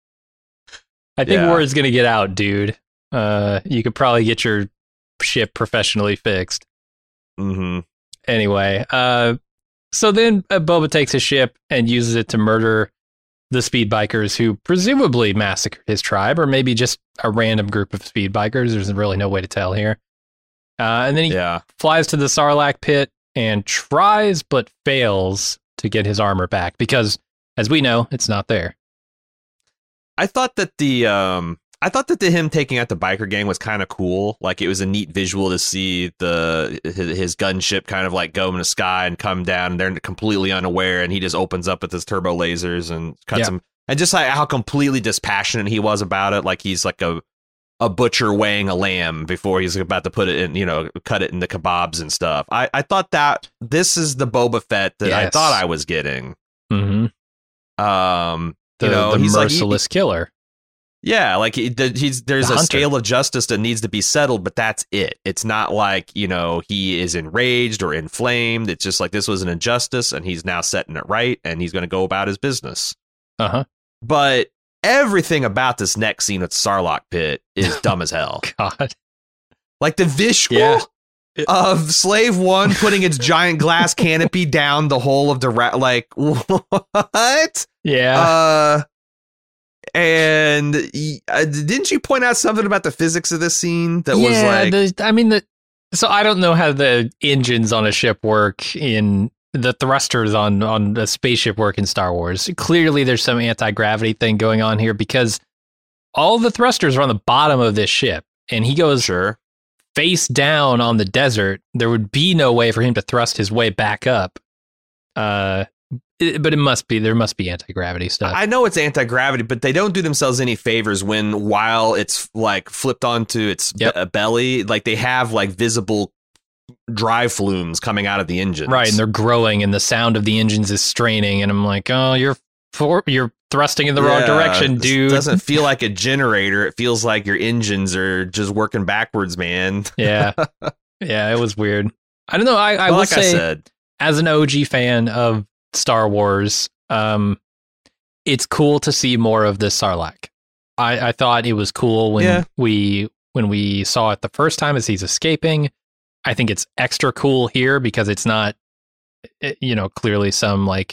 I think Yeah. word's gonna get out, dude. Uh, you could probably get your ship professionally fixed. mhm. Anyway, uh, so then uh, Boba takes his ship and uses it to murder the speed bikers who presumably massacred his tribe, or maybe just a random group of speed bikers. There's really no way to tell here. Uh, and then he Yeah. flies to the Sarlacc pit and tries but fails to get his armor back because, as we know, it's not there. I thought that the um I thought that the him taking out the biker gang was kind of cool. Like, it was a neat visual to see the his, his gunship kind of like go in the sky and come down. And they're completely unaware, and he just opens up with his turbo lasers and cuts Yeah. them. And just like how completely dispassionate he was about it, like he's like a a butcher weighing a lamb before he's about to put it in, you know, cut it into kebabs and stuff. I I thought that this is the Boba Fett that I Yes. thought I was getting. Mm-hmm. Um, The, you know, the he's like, he- merciless killer. Yeah, like he, the, he's there's The a hunter. scale of justice that needs to be settled, but that's it. It's not like, you know, he is enraged or inflamed. It's just like this was an injustice and he's now setting it right and he's going to go about his business. Uh huh. But everything about this next scene with Sarlacc pit is dumb as hell. God. Like the visual Yeah. of Slave One putting its giant glass canopy down the whole of the ra- like what? Yeah. Uh, and y- uh, didn't you point out something about the physics of this scene that was yeah, like, the, I mean, the so I don't know how the engines on a ship work in the thrusters on on a spaceship work in Star Wars. Clearly, there's some anti gravity thing going on here because all the thrusters are on the bottom of this ship, and he goes sure, face down on the desert. There would be no way for him to thrust his way back up. Uh, it- but it must be there must be anti gravity stuff. I know it's anti gravity, but they don't do themselves any favors when while it's like flipped onto its Yep. be- belly, like they have like visible drive flumes coming out of the engines, Right, and they're growing, and the sound of the engines is straining, and I'm like, oh, you're for, you're thrusting in the wrong Yeah, direction, this dude. doesn't feel like a generator. It feels like your engines are just working backwards, man. Yeah, yeah, it was weird. I don't know. I, I But will like I say, said, as an O G fan of Star Wars, um, it's cool to see more of this Sarlacc. I, I thought it was cool when Yeah. we when we saw it the first time as he's escaping. I think it's extra cool here because it's not, eh, you know, clearly some like,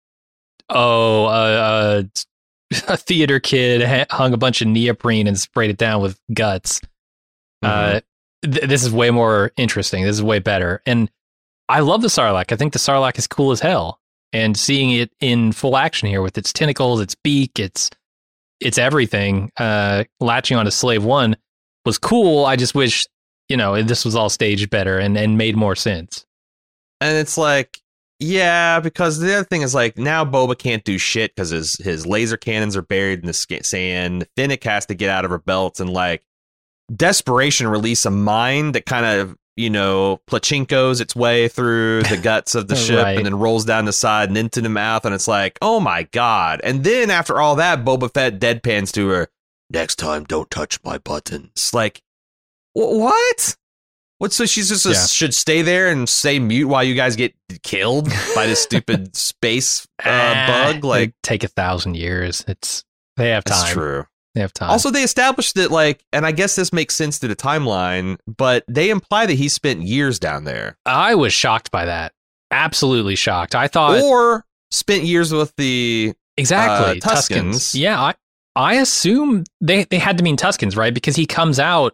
oh, uh, uh, a theater kid ha- hung a bunch of neoprene and sprayed it down with guts. Uh, th- this is way more interesting. This is way better. And I love the Sarlacc. I think the Sarlacc is cool as hell. And seeing it in full action here with its tentacles, its beak, its it's everything. Uh, latching onto Slave One was cool. I just wish, you know, this was all staged better and, and made more sense. And it's like, yeah, because the other thing is like now Boba can't do shit because his his laser cannons are buried in the sand. Finnick has to get out of her belts and like desperation release a mine that kind of, you know, Plachinkos its way through the guts of the ship Right. and then rolls down the side and into the mouth. And it's like, oh, my God. And then after all that, Boba Fett deadpans to her. Next time, don't touch my buttons. Like, wh- what? What? So she's just a, Yeah. should stay there and stay mute while you guys get killed by this stupid space uh, bug? Like, It'd take a thousand years. It's they have time. that's true. They have time. Also, they established that, like, and I guess this makes sense to the timeline, but they imply that he spent years down there. I was shocked by that. Absolutely shocked. I thought Or spent years with the exactly uh, Tuskens. Yeah, I I assume they they had to mean Tuskens, right? Because he comes out.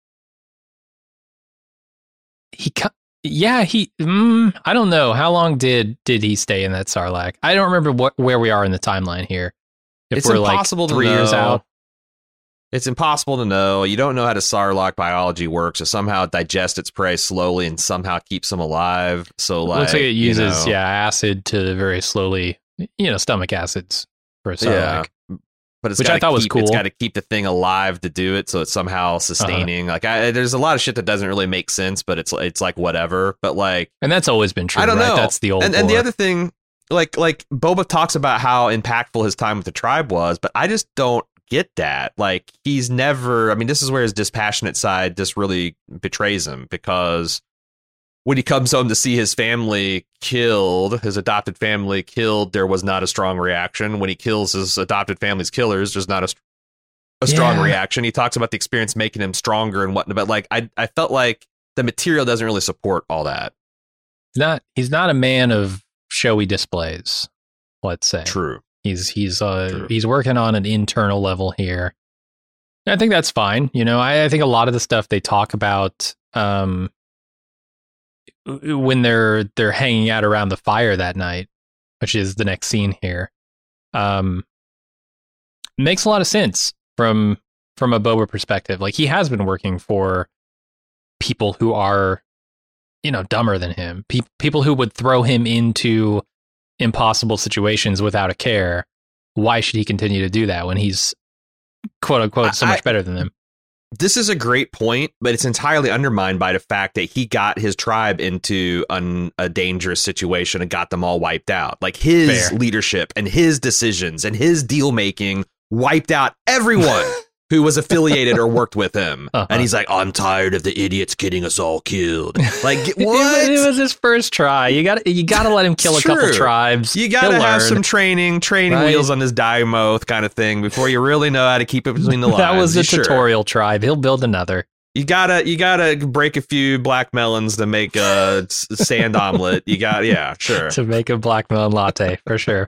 He co- yeah he mm, I don't know how long did did he stay in that Sarlacc? I don't remember what where we are in the timeline here. If It's we're impossible like to three years know. out. It's impossible to know. You don't know how the Sarlacc biology works. It somehow digests its prey slowly and somehow keeps them alive. So, like, Looks like it you uses know, yeah acid to very slowly, you know, stomach acids for a Yeah. Sarlacc. But it's Which gotta I thought was keep- It's cool. got to keep the thing alive to do it, so it's somehow sustaining. Like, I, there's a lot of shit that doesn't really make sense, but it's it's like whatever. But like, And that's always been true. I don't right? know. That's the old. And, and the lore. other thing, like like Boba talks about how impactful his time with the tribe was, but I just don't get that. Like, he's never. I mean, this is where his dispassionate side just really betrays him, because when he comes home to see his family killed, his adopted family killed, there was not a strong reaction. When he kills his adopted family's killers, there's not a a strong Yeah. reaction. He talks about the experience making him stronger and whatnot, but like I, I felt like the material doesn't really support all that. He's not he's not a man of showy displays, let's say. True. He's he's uh True. he's working on an internal level here. And I think that's fine. You know, I, I think a lot of the stuff they talk about um when they're they're hanging out around the fire that night, which is the next scene here, um makes a lot of sense from from a Boba perspective. Like, he has been working for people who are, you know, dumber than him. Pe- people who would throw him into impossible situations without a care. Why should he continue to do that when he's quote unquote so I- much better than them? This is a great point, but it's entirely undermined by the fact that he got his tribe into an, a dangerous situation and got them all wiped out. Like, his Fair. leadership and his decisions and his deal making wiped out everyone who was affiliated or worked with him. Uh-huh. And he's like, I'm tired of the idiots getting us all killed. Like, It what? was, it was his first try. You got you got to let him kill It's a couple true. tribes. You got to He'll have learn. some training, training Right. wheels on this Dymoth kind of thing before you really know how to keep it between the lines. That was a You sure? tutorial tribe. He'll build another. You gotta, you gotta break a few black melons to make a s- sand omelet. You got, yeah, sure. To make a black melon latte for sure.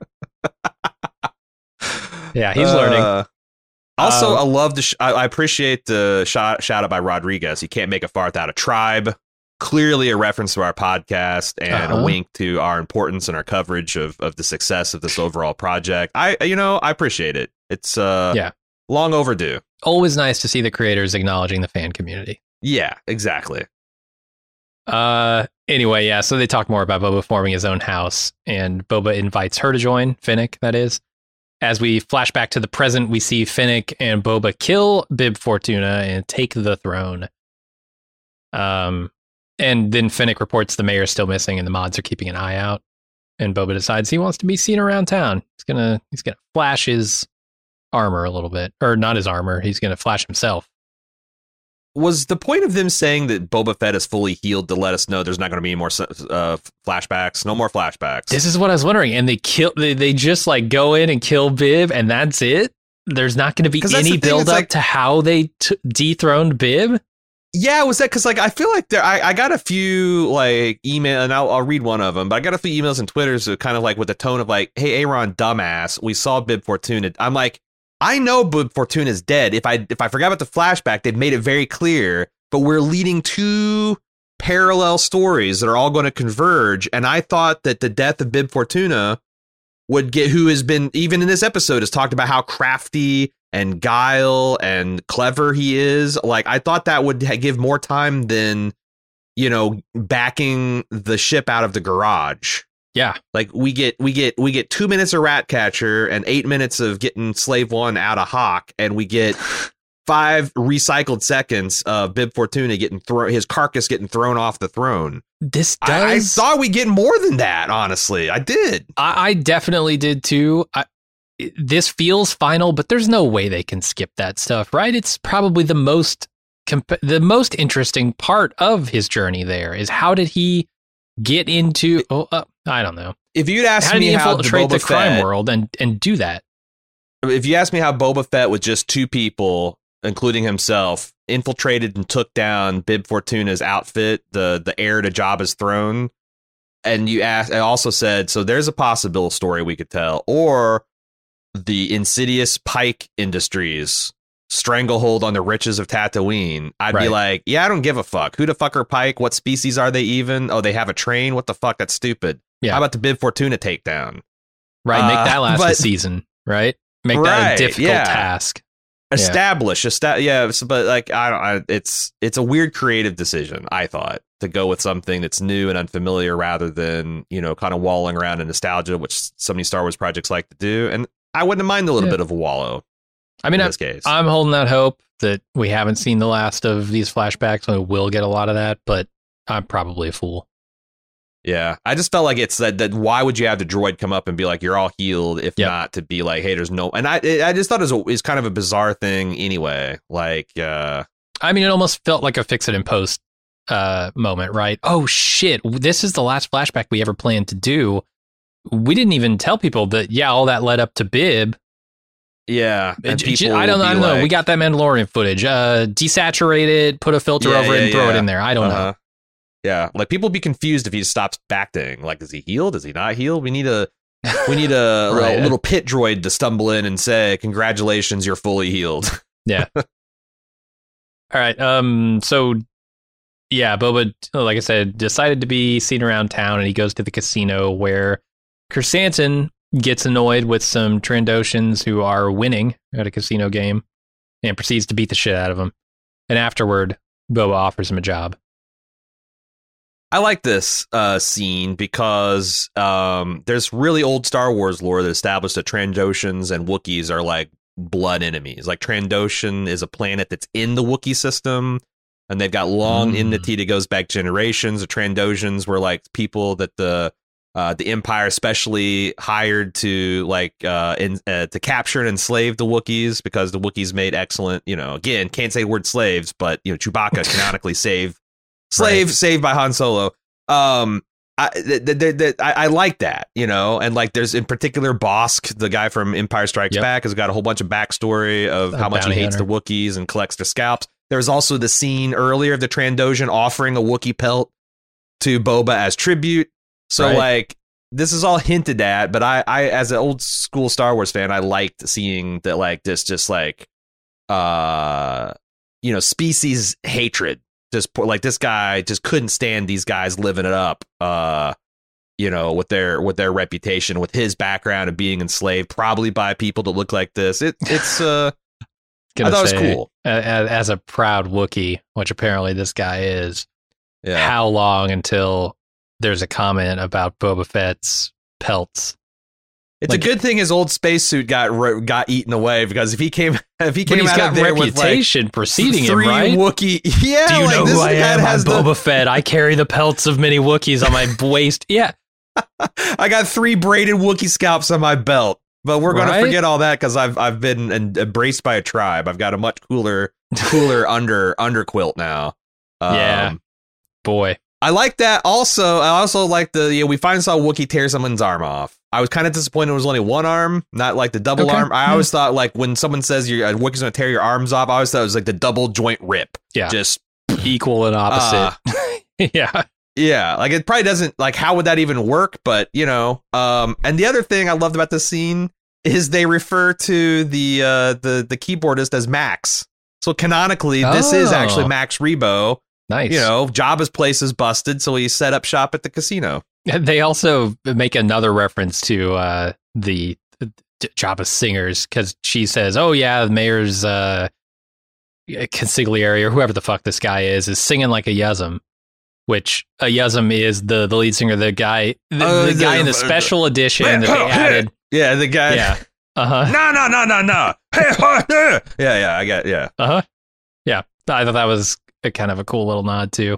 Yeah, he's Uh, learning. Also, Um, I love the. Sh- I, I appreciate the shout, shout out by Rodriguez. You can't make a fart without a tribe. Clearly, a reference to our podcast and Uh-huh. a wink to our importance and our coverage of of the success of this overall project. I, you know, I appreciate it. It's uh, Yeah. long overdue. Always nice to see the creators acknowledging the fan community. Yeah, exactly. Uh, anyway, yeah. So they talk more about Boba forming his own house, and Boba invites her to join. Finnick, that is. As we flash back to the present, we see Finnick and Boba kill Bib Fortuna and take the throne. Um, and then Finnick reports the mayor's still missing, and the mods are keeping an eye out. And Boba decides he wants to be seen around town. He's gonna he's gonna flash his armor a little bit, or not his armor. He's gonna flash himself. Was the point of them saying that Boba Fett is fully healed to let us know there's not going to be any more uh, flashbacks? No more flashbacks. This is what I was wondering. And they kill. They, they just like go in and kill Bib, and that's it. There's not going to be 'Cause that's any the thing, build it's up like- to how they t- dethroned Bib. Yeah, was that because like I feel like there I, I got a few like email and I'll, I'll read one of them, but I got a few emails and Twitters that kind of like with the tone of like, hey, Aaron, dumbass, we saw Bib Fortuna. I'm like, I know Bib Fortuna is dead. If I if I forgot about the flashback, they've made it very clear. But we're leading two parallel stories that are all going to converge. And I thought that the death of Bib Fortuna would get, who has been, even in this episode, has talked about how crafty and guile and clever he is. Like, I thought that would give more time than, you know, backing the ship out of the garage. Yeah. Like, we get we get we get two minutes of Ratcatcher and eight minutes of getting Slave One out of Hawk, and we get five recycled seconds of Bib Fortuna getting thrown, his carcass getting thrown off the throne. This does. I, I thought we get more than that. Honestly, I did. I, I definitely did too. I, this feels final, but there's no way they can skip that stuff, right? It's probably the most comp- the most interesting part of his journey. There is how did he get into? Oh, uh, I don't know. If you'd asked how did me he how infiltrate the, the crime world and and do that, if you asked me how Boba Fett with just two people, including himself, infiltrated and took down Bib Fortuna's outfit, the the heir to Jabba's throne, and you asked, I also said, so there's a possible story we could tell, or the insidious Pike Industries stranglehold on the riches of Tatooine. I'd Right. be like, yeah, I don't give a fuck. Who the fuck are Pike? What species are they even? Oh, they have a train? What the fuck? That's stupid. Yeah. How about the Bib Fortuna takedown? right? Make Uh, that last a but- season, right? Make that Right, a difficult yeah. task. Establish, esta- yeah, so- but like I don't, I, it's it's a weird creative decision. I thought to go with something that's new and unfamiliar rather than, you know, kind of walling around in nostalgia, which so many Star Wars projects like to do. And I wouldn't mind a little Yeah. bit of a wallow. I mean, in I, this case, I'm holding out hope that we haven't seen the last of these flashbacks, and we will get a lot of that. But I'm probably a fool. yeah, I just felt like it's that that why would you have the droid come up and be like, you're all healed, if Yep. not to be like, hey, there's no, and I I just thought it was, a, it was kind of a bizarre thing anyway. Like, uh, I mean, it almost felt like a fix it in post uh, moment, right? Oh shit, this is the last flashback we ever planned to do. We didn't even tell people that. Yeah, all that led up to Bib. yeah, and J- j- people I don't, will I be don't know. We like- got that Mandalorian footage. Uh, desaturate it, put a filter Yeah, over it, yeah, and throw it yeah. in there. I don't know. Uh-huh. Yeah, like people be confused if he stops backdating. Like, is he healed? Is he not healed? We need a we need a Right. little, little pit droid to stumble in and say, "Congratulations, you're fully healed." Yeah. All right. Um. So, yeah, Boba, like I said, decided to be seen around town, and he goes to the casino where Chrysanthemum gets annoyed with some Trandoshans who are winning at a casino game, and proceeds to beat the shit out of them. And afterward, Boba offers him a job. I like this uh, scene because um, there's really old Star Wars lore that established that Trandoshans and Wookiees are like blood enemies. Like, Trandoshan is a planet that's in the Wookiee system, and they've got long Mm. enmity that goes back generations. The Trandoshans were like people that the uh, the Empire especially hired to like uh, in, uh, to capture and enslave the Wookiees, because the Wookiees made excellent, you know, again, can't say the word slaves, but you know, Chewbacca canonically saved slave Right. saved by Han Solo. Um, I, th- th- th- th- I I like that, you know, and like there's in particular Bosk, the guy from Empire Strikes Yep. Back, has got a whole bunch of backstory of A how much he bounty hates hunter. the Wookiees and collects their scalps. There's also the scene earlier of the Trandoshan offering a Wookiee pelt to Boba as tribute. So Right. like this is all hinted at, but I, I as an old school Star Wars fan, I liked seeing that like this just like uh you know, species hatred. Just like this guy just couldn't stand these guys living it up, uh, you know, with their with their reputation, with his background of being enslaved, probably by people that look like this. It it's uh, Gonna I thought it say, was cool. a- a- As a proud Wookiee, which apparently this guy is, Yeah, how long until there's a comment about Boba Fett's pelts? it's like- a good thing his old spacesuit got ro- got eaten away, because if he came if he But came he's out got of there with like reputation preceding him, three right? Wookiee, yeah, Do you like, know this who I guy am? I'm has the- Boba Fett. I carry the pelts of many Wookiees on my waist. Yeah, I got three braided Wookiee scalps on my belt. But we're going Right? to forget all that because I've I've been en- embraced by a tribe. I've got a much cooler cooler under under quilt now. Um, Yeah. boy. I like that. Also, I also like the you know, we finally saw Wookiee tear someone's arm off. I was kind of disappointed it was only one arm, not like the double Okay. arm. I Yeah. always thought like when someone says you're a Wookiee's going to tear your arms off, I always thought it was like the double joint rip. Yeah, Just equal and opposite. yeah, yeah, like it probably doesn't like how would that even work? But you know, um, and the other thing I loved about this scene is they refer to the uh the the keyboardist as Max. So canonically, this is Oh. actually Max Rebo. nice. You know, Jabba's place is busted, so he set up shop at the casino. They also make another reference to uh, the Jabba's singers, because she says, "Oh yeah, the mayor's uh, consigliere or whoever the fuck this guy is is singing like a Yuzum," which a Yuzum is the the lead singer, the guy, the, Oh, the the- guy in the uh, special edition that they added. Yeah, the guy. Yeah, uh huh, No, no, no, no, no. yeah, yeah, I got yeah. uh huh, yeah. I thought that was a kind of a cool little nod too.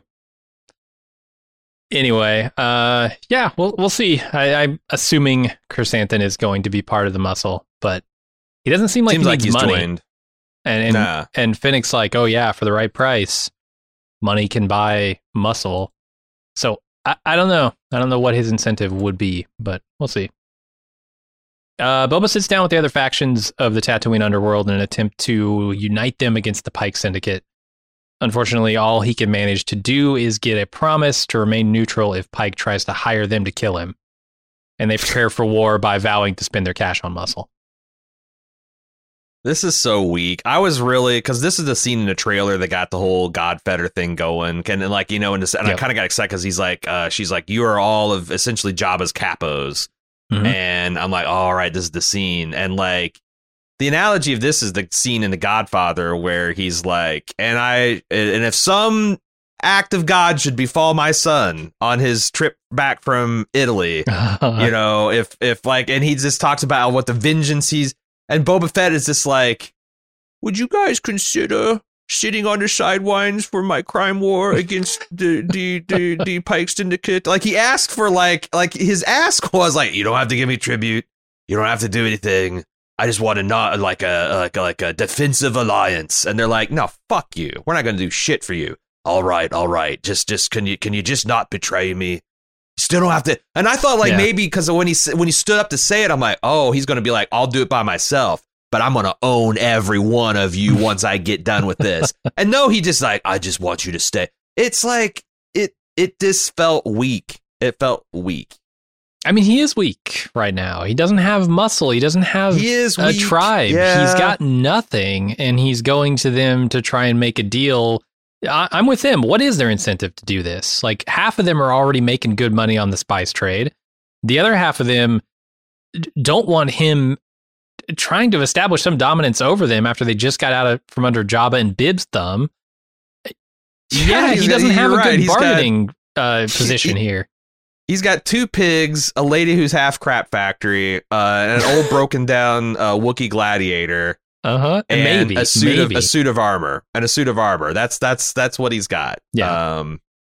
Anyway, uh, yeah, we'll we'll see. I, I'm assuming Chrysanthemum is going to be part of the muscle, but he doesn't seem like Seems he like needs he's money. joined. And and, Nah. and Finnick's like, oh yeah, for the right price, money can buy muscle. So I, I don't know. I don't know what his incentive would be, but we'll see. Uh, Boba sits down with the other factions of the Tatooine underworld in an attempt to unite them against the Pike Syndicate. Unfortunately, all he can manage to do is get a promise to remain neutral if Pike tries to hire them to kill him. And they prepare for war by vowing to spend their cash on muscle. This is so weak. I was really, because this is the scene in the trailer that got the whole Godfetter thing going. And then, like, you know, and, this, and Yep. I kind of got excited because he's like, uh, she's like, you are all of essentially Jabba's capos. Mhm. And I'm like, oh, all right, this is the scene. And like, the analogy of this is the scene in The Godfather where he's like, and I, and if some act of God should befall my son on his trip back from Italy, you know, if, if like, and he just talks about what the vengeance he's, and Boba Fett is just like, would you guys consider sitting on the sidelines for my crime war against the the the, the Pike Syndicate? Like he asked for like like his ask was like, you don't have to give me tribute, you don't have to do anything. I just want to not like a like a, like a defensive alliance. And they're like, no, fuck you. We're not going to do shit for you. All right, all right. Just just can you can you just not betray me? You still don't have to. And I thought like Yeah. maybe because when he when he stood up to say it, I'm like, oh, he's going to be like, I'll do it by myself. But I'm going to own every one of you once I get done with this. And no, he just like, I just want you to stay. It's like, it it just felt weak. It felt weak. I mean, he is weak right now. He doesn't have muscle. He doesn't have He is a weak. tribe. Yeah. He's got nothing, and he's going to them to try and make a deal. I, I'm with him. What is their incentive to do this? Like, half of them are already making good money on the spice trade. The other half of them d- don't want him trying to establish some dominance over them after they just got out of from under Jabba and Bib's thumb. Yeah, he's he got- doesn't have you're a right. good He's got- bargaining uh, position here. He's got two pigs, a lady who's half crap factory, uh, and an old broken down uh, Wookiee gladiator, Uh huh. and Maybe a suit maybe. of a suit of armor, and a suit of armor. That's that's that's what he's got. Yeah. Um,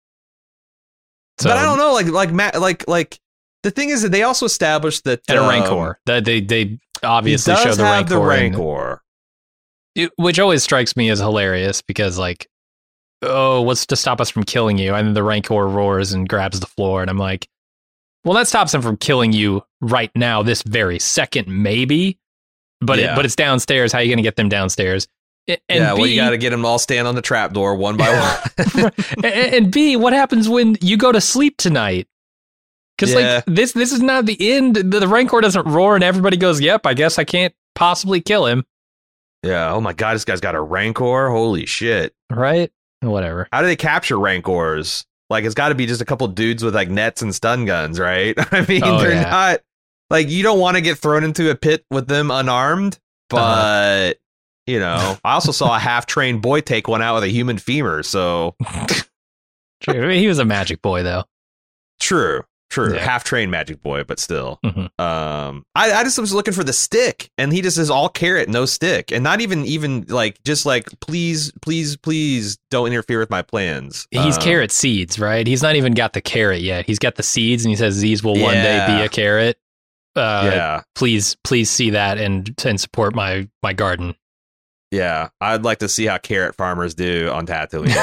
So- but I don't know, like like Matt, like like the thing is that they also established that and a um, rancor. That they they He obviously does show the have rancor, the in- rancor. it- which always strikes me as hilarious because like, oh, what's to stop us from killing you? And then the rancor roars and grabs the floor, and I'm like, well, that stops him from killing you right now, this very second, maybe. But Yeah. it, but it's downstairs. How are you going to get them downstairs? A- And yeah, B, well, you got to get them all stand on the trapdoor one by one. and, and B, what happens when you go to sleep tonight? Because Yeah. like this, this is not the end. The, the Rancor doesn't roar, and everybody goes, "Yep, I guess I can't possibly kill him." Yeah. Oh my God, this guy's got a rancor. Holy shit! Right? Whatever. How do they capture rancors? Like, it's got to be just a couple dudes with like nets and stun guns, right? I mean, Oh, they're yeah. not like you don't want to get thrown into a pit with them unarmed, but Uh-huh. you know, I also saw a half-trained boy take one out with a human femur. So True. I mean, he was a magic boy, though. true, true, Yeah. half-trained magic boy, but still. Mhm. Um, I, I just was looking for the stick, and he just is all carrot, no stick, and not even even like just like please, please, please don't interfere with my plans. He's Um, carrot seeds, right? He's not even got the carrot yet. He's got the seeds, and he says these will one day Yeah. be a carrot. Uh, yeah, Please, please see that and and support my my garden. yeah. I'd like to see how carrot farmers do on Tatooine.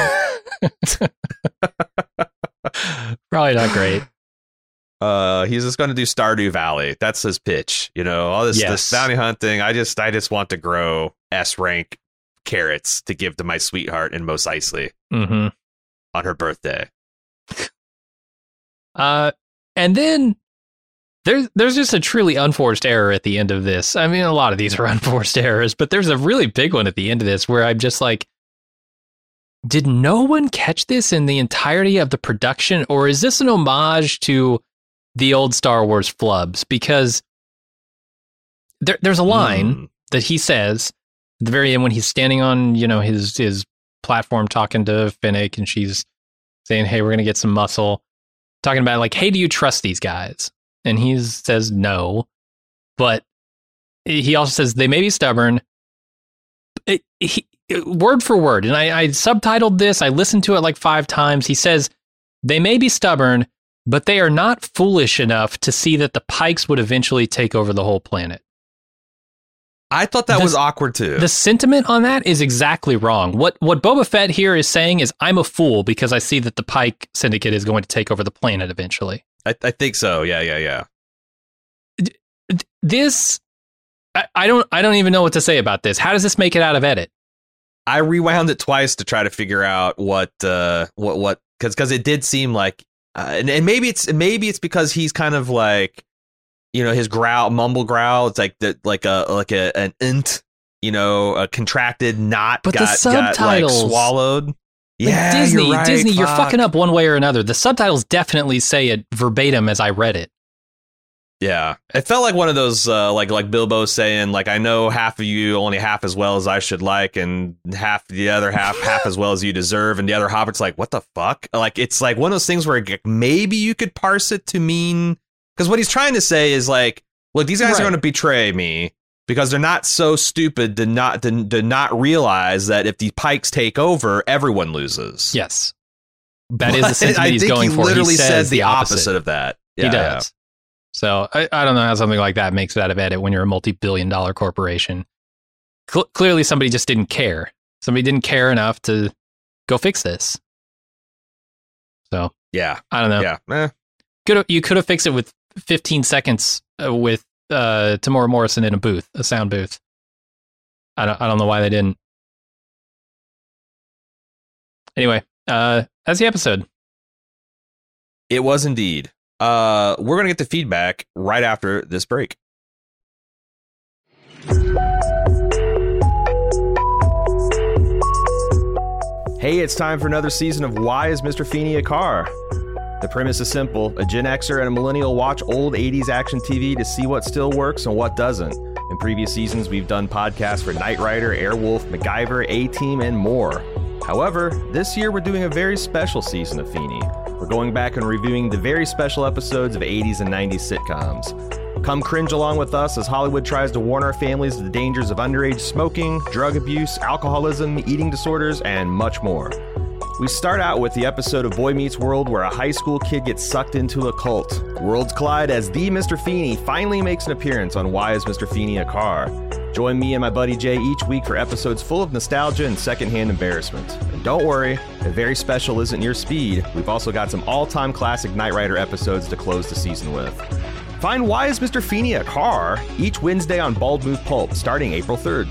Probably not great. Uh, he's just going to do Stardew Valley. That's his pitch. You know, all this, Yes. this bounty hunting. I just, I just want to grow S rank carrots to give to my sweetheart in Mos Eisley hmm on her birthday. Uh, and then there's there's just a truly unforced error at the end of this. I mean, a lot of these are unforced errors, but there's a really big one at the end of this where I'm just like, did no one catch this in the entirety of the production, or is this an homage to the old Star Wars flubs? Because there, there's a line Mm. that he says at the very end when he's standing on, you know, his his platform talking to Finnick, and she's saying, "Hey, we're gonna get some muscle." Talking about like, "Hey, do you trust these guys?" And he says no, but he also says they may be stubborn. It, he, word for word, and I, I subtitled this. I listened to it like five times. He says they may be stubborn, but they are not foolish enough to see that the Pikes would eventually take over the whole planet. I thought that The- was awkward too. The sentiment on that is exactly wrong. What what Boba Fett here is saying is, I'm a fool because I see that the Pike Syndicate is going to take over the planet eventually. I, I think so. Yeah, yeah, yeah. This, I, I don't I don't even know what to say about this. How does this make it out of edit? I rewound it twice to try to figure out what uh what what because because it did seem like uh, and, and maybe it's maybe it's because he's kind of like, you know, his growl mumble growl, it's like the like a like a an int, you know, a contracted knot But the got, got subtitles- like swallowed. Like Yeah, Disney, you're right, Disney, you're fuck. fucking up one way or another. The subtitles definitely say it verbatim as I read it. Yeah, it felt like one of those uh, like like Bilbo saying like, I know half of you only half as well as I should like, and half the other half half as well as you deserve, and the other Hobbit's like, what the fuck? Like it's like one of those things where like, maybe you could parse it to mean, because what he's trying to say is like, look, these guys Right. are going to betray me because they're not so stupid to not to, to not realize that if these Pikes take over, everyone loses. Yes, that is But the sentiment I he's think going he for. literally He says, says the opposite. of that. he Yeah, does. So I, I don't know how something like that makes it out of edit when you're a multi-billion dollar corporation. Cl- clearly, somebody just didn't care. Somebody didn't care enough to go fix this. So Yeah, I don't know. yeah, yeah. Eh. Could you could have fixed it with fifteen seconds uh, with uh, Tamora Morrison in a booth, a sound booth. I don't I don't know why they didn't. Anyway, uh, that's the episode. It was indeed. Uh, we're going to get the feedback right after this break. Hey, it's time for another season of Why is Mister Feeney a Car? The premise is simple. A Gen Xer and a millennial watch old eighties action T V to see what still works and what doesn't. In previous seasons, we've done podcasts for Knight Rider, Airwolf, MacGyver, A-Team, and more. However, this year we're doing a very special season of Feeney. We're going back and reviewing the very special episodes of eighties and nineties sitcoms. Come cringe along with us as Hollywood tries to warn our families of the dangers of underage smoking, drug abuse, alcoholism, eating disorders, and much more. We start out with the episode of Boy Meets World where a high school kid gets sucked into a cult. Worlds collide as the Mister Feeney finally makes an appearance on Why is Mister Feeney a Car? Join me and my buddy Jay each week for episodes full of nostalgia and secondhand embarrassment. And don't worry, if very special isn't your speed, we've also got some all-time classic Knight Rider episodes to close the season with. Find Why is Mister Feeney a Car? Each Wednesday on Bald Move Pulp, starting April third.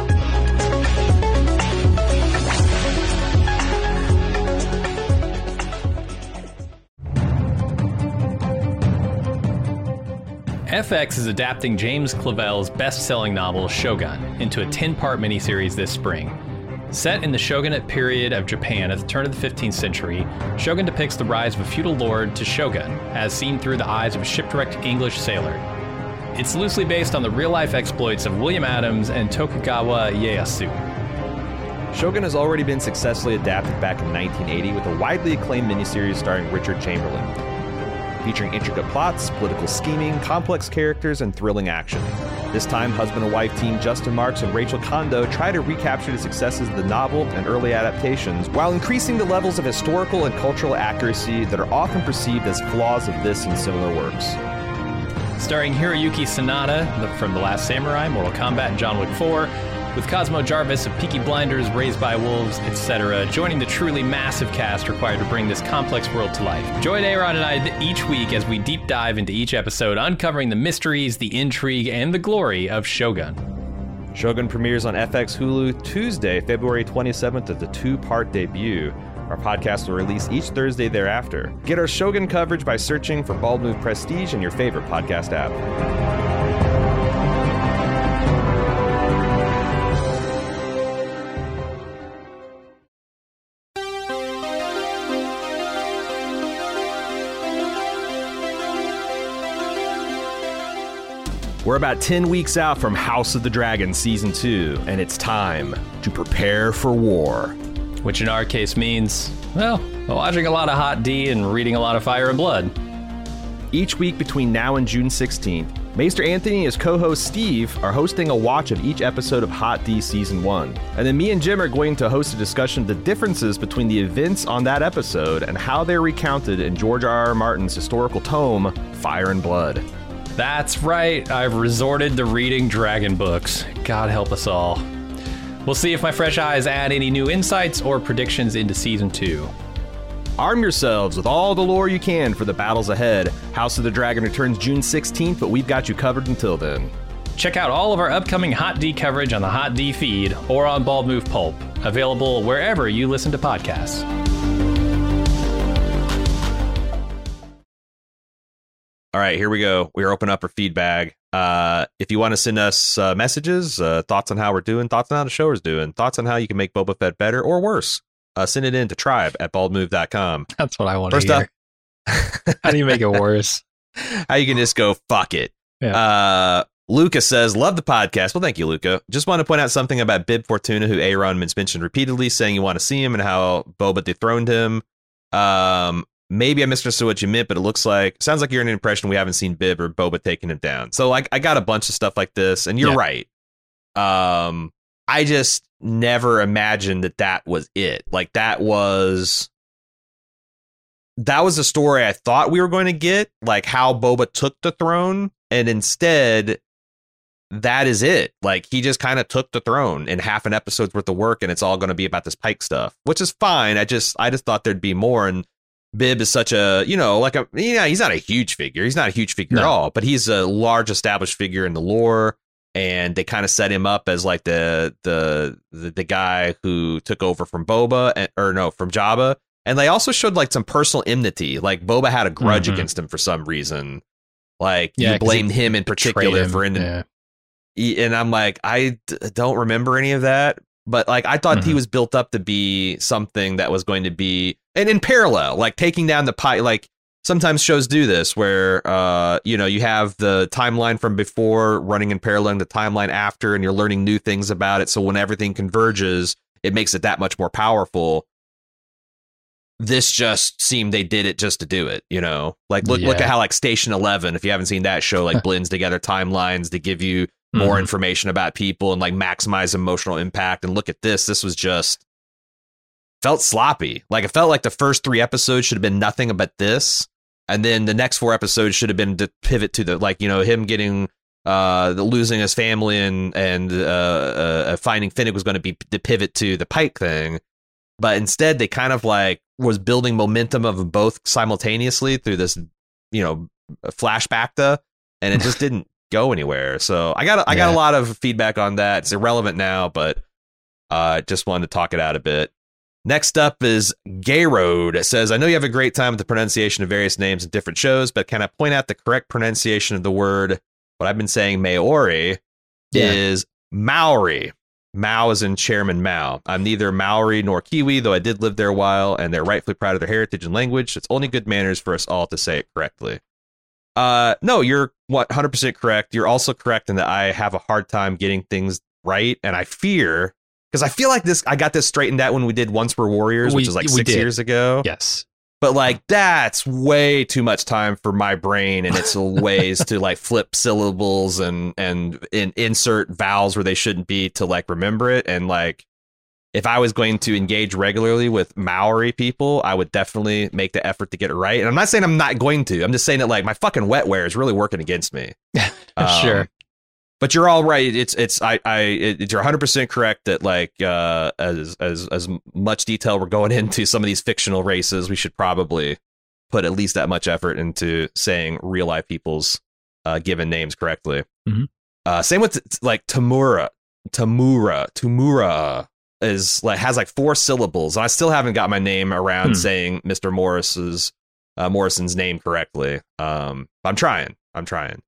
F X is adapting James Clavell's best-selling novel Shogun into a ten-part miniseries this spring. Set in the shogunate period of Japan at the turn of the fifteenth century, Shogun depicts the rise of a feudal lord to shogun, as seen through the eyes of a shipwrecked English sailor. It's loosely based on the real-life exploits of William Adams and Tokugawa Ieyasu. Shogun has already been successfully adapted back in nineteen eighty with a widely acclaimed miniseries starring Richard Chamberlain, featuring intricate plots, political scheming, complex characters, and thrilling action. This time, husband and wife team Justin Marks and Rachel Kondo try to recapture the successes of the novel and early adaptations while increasing the levels of historical and cultural accuracy that are often perceived as flaws of this and similar works. Starring Hiroyuki Sanada the- from The Last Samurai, Mortal Kombat, and John Wick four, with Cosmo Jarvis of Peaky Blinders, Raised by Wolves, et cetera, joining the truly massive cast required to bring this complex world to life. Join Aaron and I each week as we deep dive into each episode, uncovering the mysteries, the intrigue, and the glory of Shogun. Shogun premieres on F X Hulu Tuesday, February twenty-seventh as a two-part debut. Our podcast will release each Thursday thereafter. Get our Shogun coverage by searching for Bald Move Prestige in your favorite podcast app. We're about ten weeks out from House of the Dragon Season two, and it's time to prepare for war. Which in our case means, well, watching a lot of Hot D and reading a lot of Fire and Blood. Each week between now and June sixteenth, Maester Anthony and his co-host Steve are hosting a watch of each episode of Hot D Season one. And then me and Jim are going to host a discussion of the differences between the events on that episode and how they're recounted in George R. R. Martin's historical tome, Fire and Blood. That's right, I've resorted to reading dragon books. God help us all. We'll see if my fresh eyes add any new insights or predictions into Season two. Arm yourselves with all the lore you can for the battles ahead. House of the Dragon returns June sixteenth, but we've got you covered until then. Check out all of our upcoming Hot D coverage on the Hot D feed or on Bald Move Pulp, available wherever you listen to podcasts. All right, here we go. We're opening up our feedback. Uh, if you want to send us uh, messages, uh, thoughts on how we're doing, thoughts on how the show is doing, thoughts on how you can make Boba Fett better or worse, uh, send it in to tribe at bald move dot com. That's what I want First to hear. Up, how do you make it worse? How you can just go, fuck it. Yeah. Uh, Luca says, love the podcast. Well, thank you, Luca. Just want to point out something about Bib Fortuna, who Aaron mentioned repeatedly, saying you want to see him and how Boba dethroned him. Um, maybe I misunderstood what you meant, but it looks like, sounds like you're under an impression we haven't seen Bib or Boba taking him down. So like, I got a bunch of stuff like this, and you're yeah. right. Um, I just never imagined that that was it. Like that was, that was a story I thought we were going to get, like how Boba took the throne, and instead that is it. Like he just kind of took the throne in half an episode's worth of work, and it's all going to be about this Pike stuff, which is fine. I just, I just thought there'd be more. And Bib is such a, you know, like a, you know, he's not a huge figure. He's not a huge figure no. at all, but he's a large established figure in the lore. And they kind of set him up as like the, the, the, the guy who took over from Boba and, or no, from Jabba. And they also showed like some personal enmity. Like Boba had a grudge mm-hmm. against him for some reason. Like yeah, you blamed him in particular him. for, in, yeah. and I'm like, I d- don't remember any of that. But like, I thought mm-hmm. he was built up to be something that was going to be, and in parallel, like taking down the Pike, like sometimes shows do this where, uh, you know, you have the timeline from before running in parallel and the timeline after, and you're learning new things about it. So when everything converges, it makes it that much more powerful. This just seemed they did it just to do it, you know, like look, yeah. look at how like Station eleven, if you haven't seen that show, like blends together timelines to give you more mm-hmm. information about people and like maximize emotional impact. And look at this. This was just felt sloppy. Like it felt like the first three episodes should have been nothing but this. And then the next four episodes should have been to pivot to the, like, you know, him getting, uh, the losing his family and, and, uh, uh finding Finnick was going to be the pivot to the Pike thing. But instead they kind of like was building momentum of them both simultaneously through this, you know, flashback to, and it just didn't go anywhere. So I got I got yeah. a lot of feedback on that. It's irrelevant now, but uh just wanted to talk it out a bit. Next up is Gay Road. It says, I know you have a great time with the pronunciation of various names in different shows, but can I point out the correct pronunciation of the word, what I've been saying, Maori, yeah. is Maori. Mao is in Chairman Mao. I'm neither Maori nor Kiwi, though I did live there a while, and they're rightfully proud of their heritage and language. It's only good manners for us all to say it correctly. Uh, no, you're one hundred percent correct. You're also correct in that I have a hard time getting things right, and I fear, because I feel like this, I got this straightened out when we did Once We're Warriors, we, which was like six did. years ago. Yes. But like, that's way too much time for my brain and its ways to like flip syllables and, and, and insert vowels where they shouldn't be to like remember it. And like, if I was going to engage regularly with Maori people, I would definitely make the effort to get it right. And I'm not saying I'm not going to. I'm just saying that like my fucking wetware is really working against me. um, sure. But you're all right. It's it's I I it, you're one hundred percent correct that like uh, as as as much detail we're going into some of these fictional races, we should probably put at least that much effort into saying real life people's uh, given names correctly. Mm-hmm. Uh, same with like Tamura, Tamura, Tamura is like has like four syllables. I still haven't got my name around hmm. saying Mister Morris's uh, Morrison's name correctly. Um, I'm trying. I'm trying.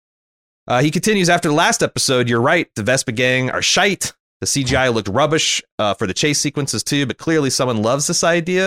Uh, he continues, after the last episode, you're right, the Vespa gang are shite. The C G I looked rubbish uh, for the chase sequences too, but clearly someone loves this idea.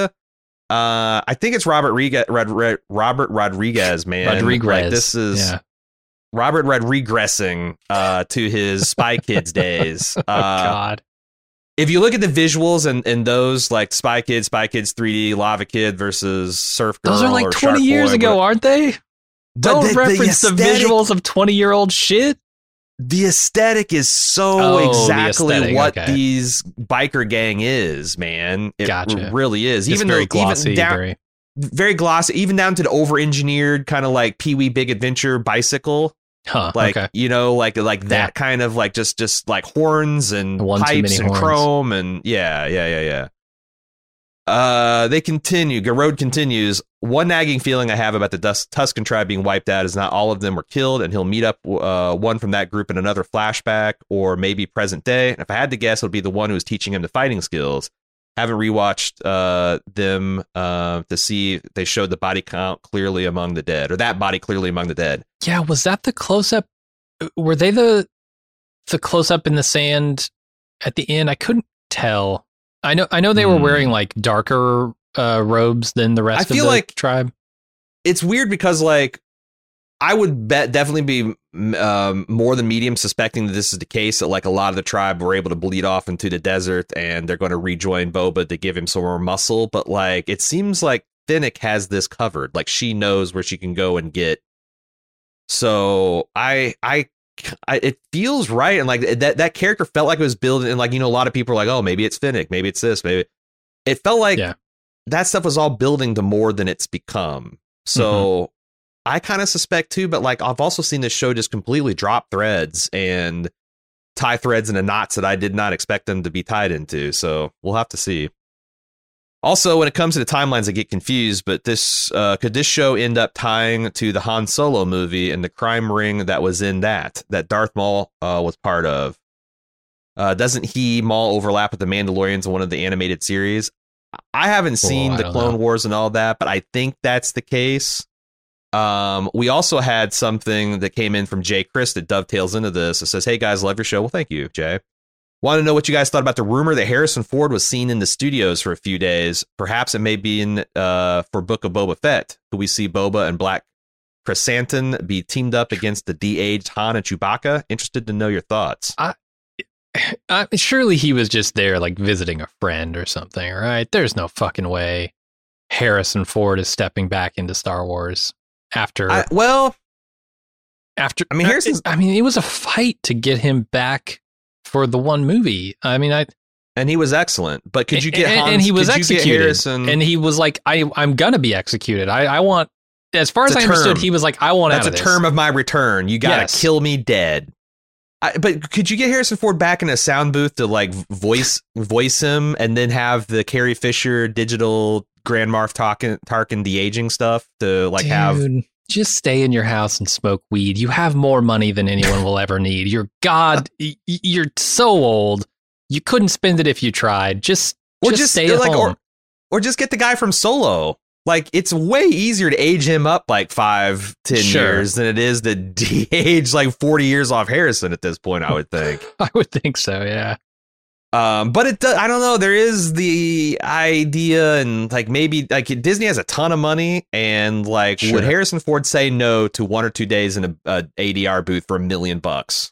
Uh, I think it's Robert Riga- Rod- Rod- Robert Rodriguez, man. Rodriguez. Like, this is yeah. Robert Red regressing uh, to his Spy Kids days. Uh, oh God. If you look at the visuals and, and those like Spy Kids, Spy Kids three D, Lava Kid versus Surf Girl, those are like or twenty Shark years Boy, ago, but, aren't they? Don't the, the reference the, aesthetic, visuals of twenty year old shit. The aesthetic is so Oh, exactly the aesthetic, what okay. these biker gang is, man. It Gotcha. really is. It's even very though, glossy, even down, very. very glossy, even down to the over engineered kind of like Pee Wee Big Adventure bicycle. Huh, Like, okay. you know, like like that Yeah. kind of like just just like horns and One too pipes many and horns. chrome and yeah, yeah, yeah, yeah. Uh, they continue. Garrod continues. One nagging feeling I have about the Dus- Tusken tribe being wiped out is not all of them were killed, and he'll meet up uh, one from that group in another flashback or maybe present day. And if I had to guess, it would be the one who was teaching him the fighting skills. Haven't rewatched uh, them uh, to see if they showed the body count clearly among the dead, or that body clearly among the dead. Yeah, was that the close up? Were they the the close up in the sand at the end? I couldn't tell. I know. I know they were Hmm. wearing like darker uh, robes than the rest I of feel the like- tribe. It's weird because like I would bet definitely be um, more than medium suspecting that this is the case, that like a lot of the tribe were able to bleed off into the desert and they're going to rejoin Boba to give him some more muscle. But like it seems like Finnick has this covered. Like she knows where she can go and get. So I I. I, it feels right, and like that that character felt like it was building, and like, you know, a lot of people are like, oh, maybe it's Finnick, maybe it's this, maybe it felt like Yeah. that stuff was all building to more than it's become. So Mm-hmm. I kind of suspect too, but like I've also seen this show just completely drop threads and tie threads into knots that I did not expect them to be tied into. So we'll have to see. Also, when it comes to the timelines, I get confused, but this uh, could this show end up tying to the Han Solo movie and the crime ring that was in that, that Darth Maul uh, was part of? Uh, doesn't he, Maul, overlap with the Mandalorians in one of the animated series? I haven't seen Oh, I the don't Clone know. Wars and all that, but I think that's the case. Um, we also had something that came in from Jay Chris that dovetails into this. It says, hey guys, love your show. Well, thank you, Jay. Want to know what you guys thought about the rumor that Harrison Ford was seen in the studios for a few days? Perhaps it may be in uh, for Book of Boba Fett. Could we see Boba and Black Chrysanthemum be teamed up against the de-aged Han and Chewbacca? Interested to know your thoughts. Uh, surely he was just there, like visiting a friend or something, right? There's no fucking way Harrison Ford is stepping back into Star Wars after I, well, after. I mean, Harrison's- I mean, it was a fight to get him back for the one movie. I mean, I and he was excellent, but could you get and, Hans, and he was could you get executed, Harrison? and he was like, "I, I'm gonna be executed. I, I want." As far as It's I a understood, term. he was like, "I want That's out a of this." term of my return. You gotta Yes. kill me dead. I, but could you get Harrison Ford back in a sound booth to like voice voice him, and then have the Carrie Fisher digital Grand Moff Tarkin, Tarkin de-aging stuff to like Dude, have? just stay in your house and smoke weed. You have more money than anyone will ever need. You're God. y- y- You're so old. You couldn't spend it if you tried. Just, Or just, just stay at like, home. or, or just get the guy from Solo. Like, it's way easier to age him up like five, ten Sure. years than it is to de-age like forty years off Harrison at this point, I would think. I would think so. Yeah. Um, but it does, I don't know. There is the idea, and like maybe like Disney has a ton of money, and like Sure. would Harrison Ford say no to one or two days in a, a A D R booth for a million bucks?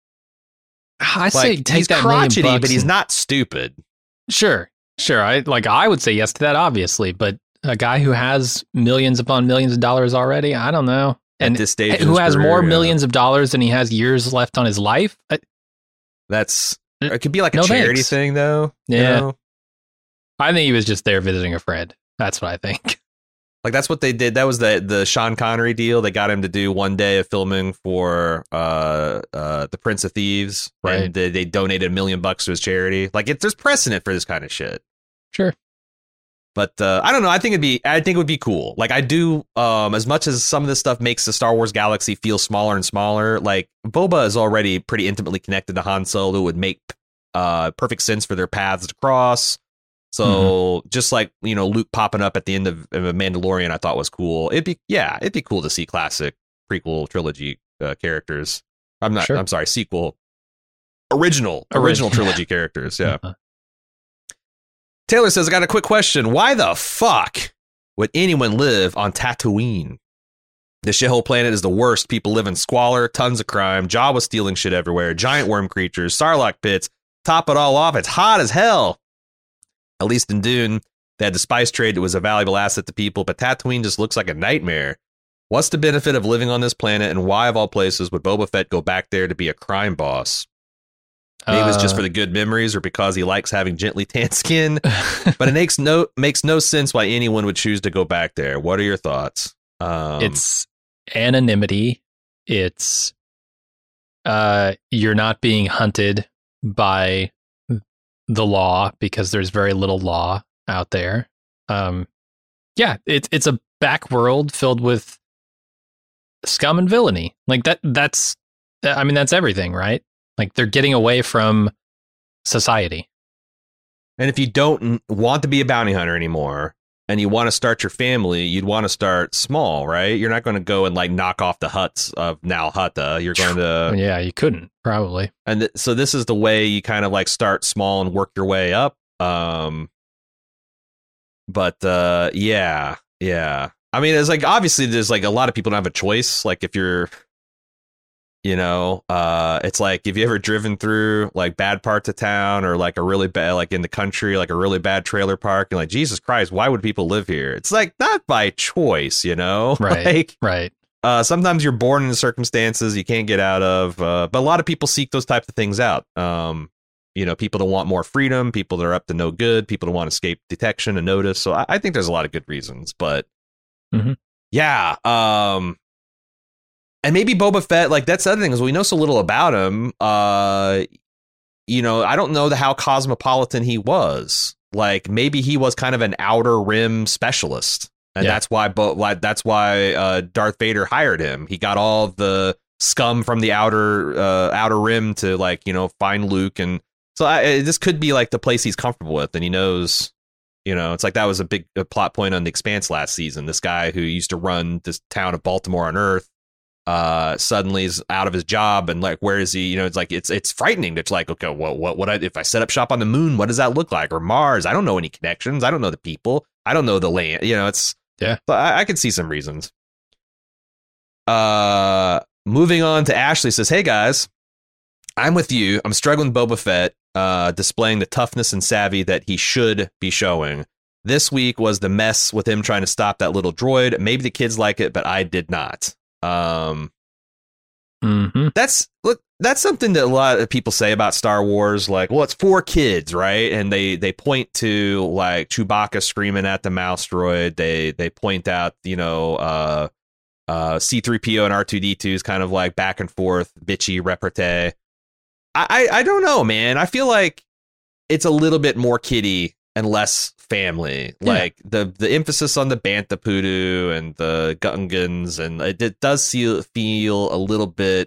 I say Like take he's that million crotchety, bucks but he's and- not stupid. Sure, sure. I like. I would say yes to that, obviously. But a guy who has millions upon millions of dollars already, I don't know. And At this stage, in who his has career, more yeah. millions of dollars than he has years left on his life? I, That's it. Could be like a No charity thanks. thing, though. you Yeah. know? I think he was just there visiting a friend. That's what I think. Like that's what they did. That was the the Sean Connery deal. They got him to do one day of filming for uh uh the Prince of Thieves, Right. and they, they donated a million bucks to his charity. Like it, there's precedent for this kind of shit. Sure. But uh, I don't know. I think it'd be. I think it would be cool. Like I do. Um, as much as some of this stuff makes the Star Wars galaxy feel smaller and smaller, like Boba is already pretty intimately connected to Han Solo. It would make uh perfect sense for their paths to cross. So Mm-hmm. just like, you know, Luke popping up at the end of, of a Mandalorian, I thought was cool. It'd be yeah, it'd be cool to see classic prequel trilogy uh, characters. I'm not. Sure. I'm sorry, sequel, original, Orig- original trilogy characters. Yeah. Uh-huh. Taylor says, I got a quick question. Why the fuck would anyone live on Tatooine? The shithole planet is the worst. People live in squalor, tons of crime, Jawa stealing shit everywhere, giant worm creatures, Sarlacc pits. Top it all off, it's hot as hell. At least in Dune, they had the spice trade that was a valuable asset to people, but Tatooine just looks like a nightmare. What's the benefit of living on this planet, and why, of all places, would Boba Fett go back there to be a crime boss? Maybe uh, it's just for the good memories or because he likes having gently tanned skin, but it makes no makes no sense why anyone would choose to go back there. What are your thoughts? Um, it's anonymity. It's uh, you're not being hunted by the law because there's very little law out there. Um, yeah, it's it's a back world filled with scum and villainy. Like that. That's I mean that's everything, right? Like they're getting away from society. And if you don't want to be a bounty hunter anymore and you want to start your family, you'd want to start small, right? You're not going to go and like knock off the huts of Nal Hutta. You're going to... Yeah, you couldn't, probably. And th- so this is the way you kind of like start small and work your way up. Um, but uh, yeah, yeah. I mean, it's like, obviously there's like a lot of people don't have a choice. Like if you're... You know, uh, it's like, if you ever driven through like bad parts of town or like a really bad, like in the country, like a really bad trailer park, and like, Jesus Christ, why would people live here? It's like not by choice, you know, right? Like, right. Uh, sometimes you're born into circumstances you can't get out of, uh, but a lot of people seek those types of things out. Um, you know, people that want more freedom, people that are up to no good, people that want to escape detection and notice. So I, I think there's a lot of good reasons, but mm-hmm. yeah. Um, And maybe Boba Fett, like that's the other thing is we know so little about him. Uh, you know, I don't know the, how cosmopolitan he was. Like maybe he was kind of an outer rim specialist, and yeah. that's why. Bo- why that's why uh, Darth Vader hired him. He got all the scum from the outer uh, outer rim to like you know find Luke, and so I, this could be like the place he's comfortable with, and he knows. You know, it's like that was a big a plot point on The Expanse last season. This guy who used to run this town of Baltimore on Earth. Uh, suddenly is out of his job, and like, where is he? You know, it's like it's it's frightening. It's like, okay, well, what what I, if I set up shop on the moon? What does that look like? Or Mars? I don't know any connections. I don't know the people. I don't know the land. You know, it's yeah. But I, I could see some reasons. Uh, moving on to Ashley says, "Hey guys, I'm with you. I'm struggling with Boba Fett, uh, displaying the toughness and savvy that he should be showing. This week was the mess with him trying to stop that little droid. Maybe the kids like it, but I did not." Um, mm-hmm. that's look, that's something that a lot of people say about Star Wars. Like, well, it's for kids, right? And they they point to like Chewbacca screaming at the mouse droid. They they point out, you know, uh, uh, C three P O and R two D two is kind of like back and forth, bitchy repartee. I, I I don't know, man. I feel like it's a little bit more kiddie and less family. Yeah. Like the the emphasis on the Bantha Poodoo and the Gungans, and it, it does feel, feel a little bit.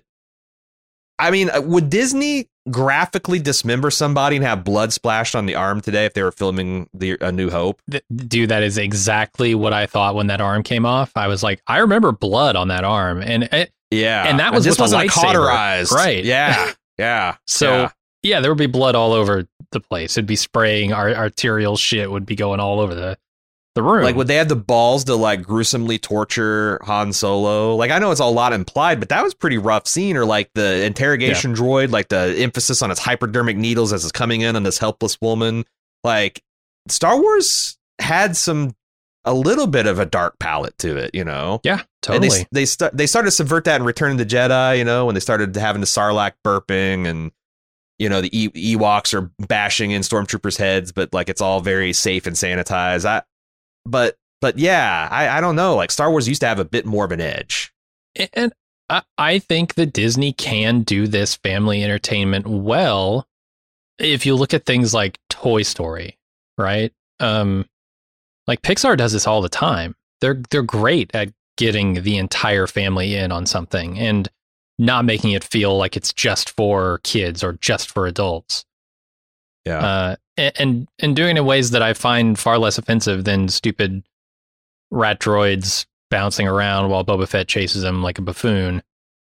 I mean, would Disney graphically dismember somebody and have blood splashed on the arm today if they were filming the A New Hope? Dude, that is exactly what I thought when that arm came off. I was like, I remember blood on that arm, and it, yeah, and that was and this with wasn't a lightsaber, cauterized, right? Yeah, yeah. So. Yeah. Yeah, there would be blood all over the place. It'd be spraying. Our arterial shit would be going all over the, the room. Like, would they have the balls to, like, gruesomely torture Han Solo? Like, I know it's a lot implied, but that was pretty rough scene. Or, like, the interrogation yeah. droid, like, the emphasis on its hypodermic needles as it's coming in on this helpless woman. Like, Star Wars had some, a little bit of a dark palette to it, you know? Yeah, totally. And they, they, st- they started to subvert that in Return of the Jedi, you know, when they started having the Sarlacc burping and... You know, the e- Ewoks are bashing in stormtroopers' heads, but like it's all very safe and sanitized. I, but but yeah, I, I don't know. Like Star Wars used to have a bit more of an edge. And I, I think that Disney can do this family entertainment well. If you look at things like Toy Story, right? Um, like Pixar does this all the time. They're they're great at getting the entire family in on something and not making it feel like it's just for kids or just for adults. Yeah. Uh, and, and, and doing it in ways that I find far less offensive than stupid rat droids bouncing around while Boba Fett chases him like a buffoon.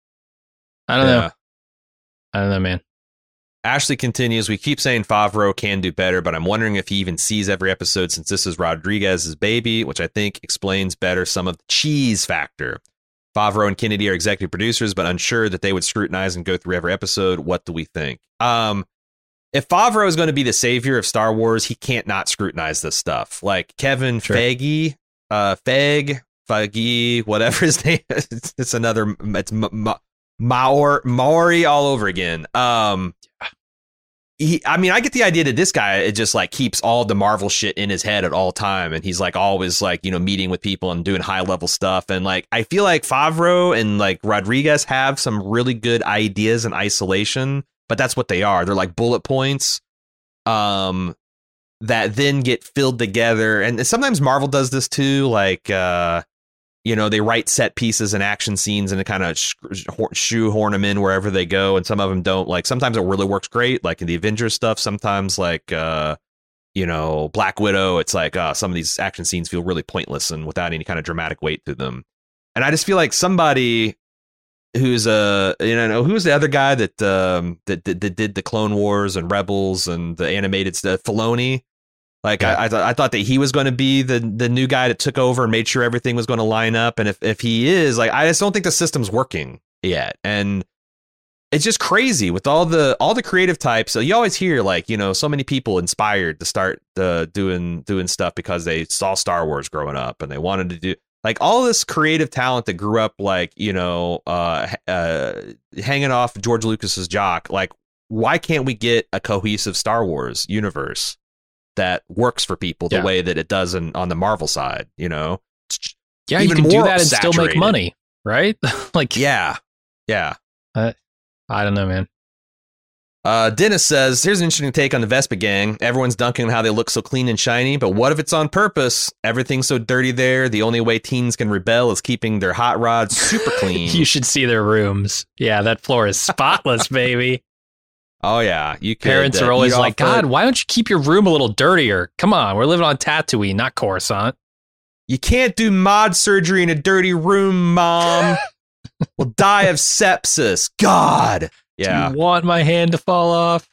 I don't yeah. know. I don't know, man. Ashley continues, we keep saying Favreau can do better, but I'm wondering if he even sees every episode since this is Rodriguez's baby, which I think explains better some of the cheese factor. Favreau and Kennedy are executive producers, but unsure that they would scrutinize and go through every episode. What do we think? Um, if Favreau is going to be the savior of Star Wars, he can't not scrutinize this stuff. Like Kevin Sure. Feige, uh, Feige, Feige, whatever his name is. It's, it's another, it's Ma- Ma- Maor, Maori all over again. Um, He, I mean, I get the idea that this guy, it just like keeps all the Marvel shit in his head at all time. And he's like always like, you know, meeting with people and doing high level stuff. And like, I feel like Favreau and like Rodriguez have some really good ideas in isolation, but that's what they are. They're like bullet points um, that then get filled together. And sometimes Marvel does this too. Like, uh, you know, they write set pieces and action scenes and kind of sh- shoehorn them in wherever they go. And some of them don't. Like sometimes it really works great, like in the Avengers stuff. Sometimes like, uh, you know, Black Widow, it's like uh, some of these action scenes feel really pointless and without any kind of dramatic weight to them. And I just feel like somebody who's a, uh, you know, who's the other guy that, um, that, that, that did the Clone Wars and Rebels and the animated stuff, Filoni. Like yeah. I, I, th- I thought that he was going to be the the new guy that took over and made sure everything was going to line up. And if, if he is, like, I just don't think the system's working yet. And it's just crazy with all the all the creative types. So you always hear like, you know, so many people inspired to start uh, doing doing stuff because they saw Star Wars growing up and they wanted to do like all this creative talent that grew up like, you know, uh, uh, hanging off George Lucas's jock. Like, why can't we get a cohesive Star Wars universe that works for people the yeah. way that it does in, on the Marvel side, you know? Yeah, you can do that and still make money, right? Like, yeah, yeah. Uh, I don't know, man. Uh, Dennis says, here's an interesting take on the Vespa gang. Everyone's dunking on how they look so clean and shiny, but what if it's on purpose? Everything's so dirty there. The only way teens can rebel is keeping their hot rods super clean. You should see their rooms. Yeah, that floor is spotless, baby. Oh, yeah. You could, Parents uh, are always like, God, it. why don't you keep your room a little dirtier? Come on, we're living on Tatooine, not Coruscant. You can't do mod surgery in a dirty room, Mom. We'll die of sepsis. God. Yeah. Do you want my hand to fall off?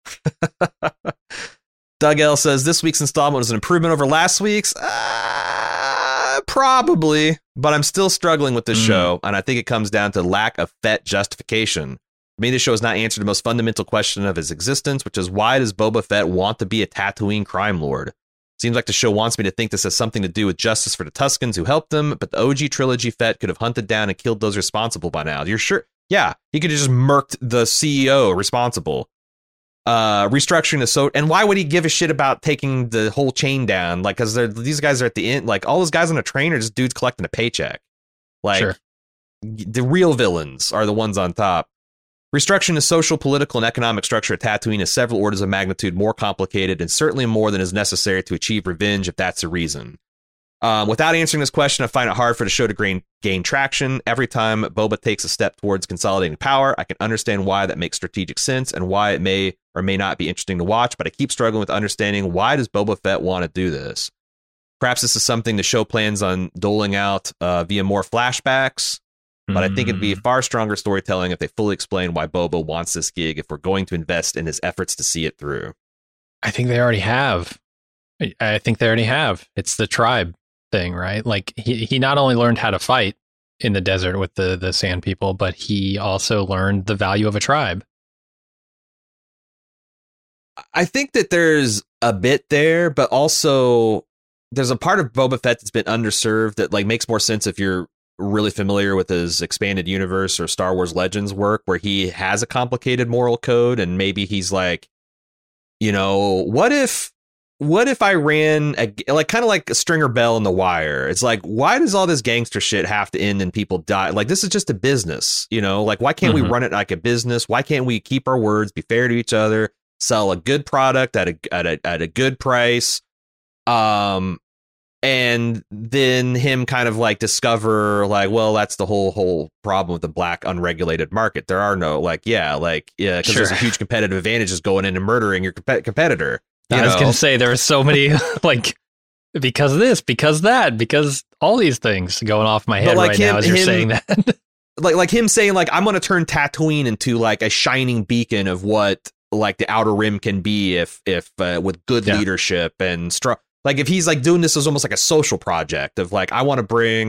Doug L says, this week's installment was an improvement over last week's. Uh, probably. But I'm still struggling with this mm. show, and I think it comes down to lack of Fett justification. For me, this show has not answered the most fundamental question of his existence, which is why does Boba Fett want to be a Tatooine crime lord? Seems like the show wants me to think this has something to do with justice for the Tuskens who helped them, but the O G trilogy Fett could have hunted down and killed those responsible by now. You're sure? Yeah, he could have just murked the C E O responsible. Uh, restructuring the so, and why would he give a shit about taking the whole chain down? Like, because these guys are at the end. Like, all those guys on a train are just dudes collecting a paycheck. Like, sure. The real villains are the ones on top. Restructuring the social, political, and economic structure of Tatooine is several orders of magnitude more complicated and certainly more than is necessary to achieve revenge if that's the reason. Um, without answering this question, I find it hard for the show to gain, gain traction. Every time Boba takes a step towards consolidating power, I can understand why that makes strategic sense and why it may or may not be interesting to watch, but I keep struggling with understanding why does Boba Fett want to do this? Perhaps this is something the show plans on doling out uh, via more flashbacks. But I think it'd be far stronger storytelling if they fully explain why Boba wants this gig if we're going to invest in his efforts to see it through. I think they already have. I think they already have. It's the tribe thing, right? Like he, he not only learned how to fight in the desert with the, the sand people, but he also learned the value of a tribe. I think that there's a bit there, but also there's a part of Boba Fett that's been underserved that like makes more sense if you're really familiar with his expanded universe or Star Wars Legends work, where he has a complicated moral code, and maybe he's like, you know, what if, what if I ran a, like kind of like a Stringer Bell in The Wire? It's like, why does all this gangster shit have to end and people die? Like, this is just a business, you know, like, why can't mm-hmm. we run it like a business? Why can't we keep our words, be fair to each other, sell a good product at a, at a, at a good price? Um, And then him kind of like discover like, well, that's the whole whole problem with the black unregulated market. There are no like, yeah, like, yeah, because sure. there's a huge competitive advantage just going in and murdering your comp- competitor. You I was know? going to say there are so many like because of this, because that, because all these things going off my head like right him, now as you're him, saying that. like like him saying like, I'm going to turn Tatooine into like a shining beacon of what like the Outer Rim can be if if uh, with good yeah. leadership and strong. Like if he's like doing this as almost like a social project of like, I want to bring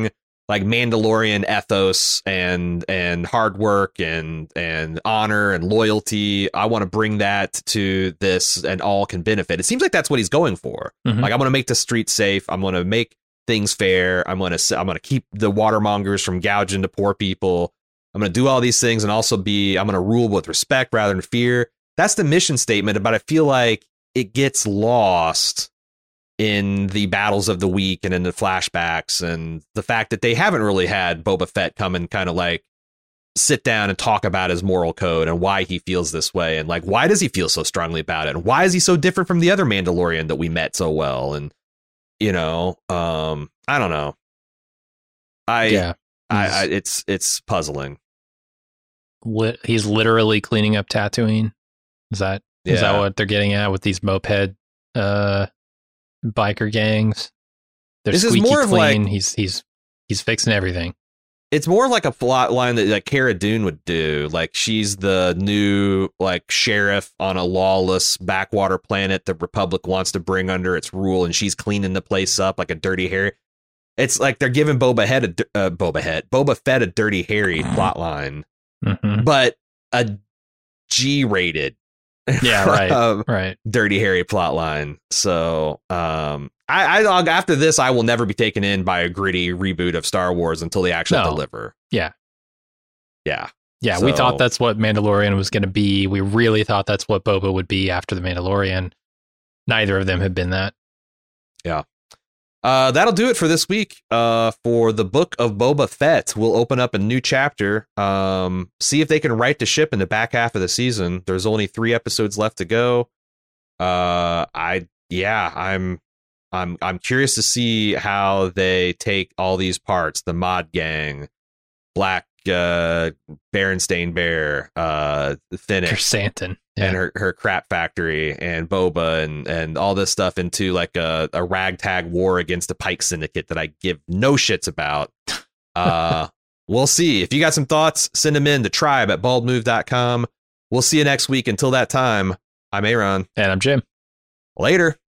like Mandalorian ethos and and hard work and and honor and loyalty. I want to bring that to this, and all can benefit. It seems like that's what he's going for. Mhm. Like, I'm going to make the streets safe. I'm going to make things fair. I'm going to I'm going to keep the watermongers from gouging to poor people. I'm going to do all these things and also be I'm going to rule with respect rather than fear. That's the mission statement, but I feel like it gets lost in the battles of the week and in the flashbacks, and the fact that they haven't really had Boba Fett come and kind of like sit down and talk about his moral code and why he feels this way, and like, why does he feel so strongly about it, and why is he so different from the other Mandalorian that we met so well. And you know, um, I don't know. I Yeah, I, he's, I it's it's puzzling. li- he's literally cleaning up Tatooine. Is that is that Yeah. what they're getting at with these moped uh, biker gangs? They're This is squeaky more of clean. like- he's he's he's fixing everything. It's more like a plot line that like Cara Dune would do. Like, she's the new like sheriff on a lawless backwater planet the Republic wants to bring under its rule, and she's cleaning the place up like a Dirty Harry. It's like they're giving Boba Fett a uh, Boba Fett Boba Fett a Dirty Harry plot line, Mhm. but a G-rated Yeah, right, uh, right. Dirty Harry plot line. So um, I, I after this, I will never be taken in by a gritty reboot of Star Wars until they actually No. deliver. Yeah. Yeah. Yeah, we So- thought that's what Mandalorian was going to be. We really thought that's what Boba would be after the Mandalorian. Neither of them have been that. Uh, that'll do it for this week. Uh, for the Book of Boba Fett, we'll open up a new chapter. Um, see if they can right the ship in the back half of the season. There's only three episodes left to go. Uh, I yeah, I'm I'm I'm curious to see how they take all these parts: the Mod Gang, Black uh, Berenstain Bear, uh, Fennec, Chrysanthemum. Yeah. and her, her crap factory and Boba and, and all this stuff into like a, a ragtag war against the Pike Syndicate that I give no shits about. Uh, we'll see. If you got some thoughts, send them in to tribe at bald move dot com. We'll see you next week. Until that time, I'm Aaron. And I'm Jim. Later.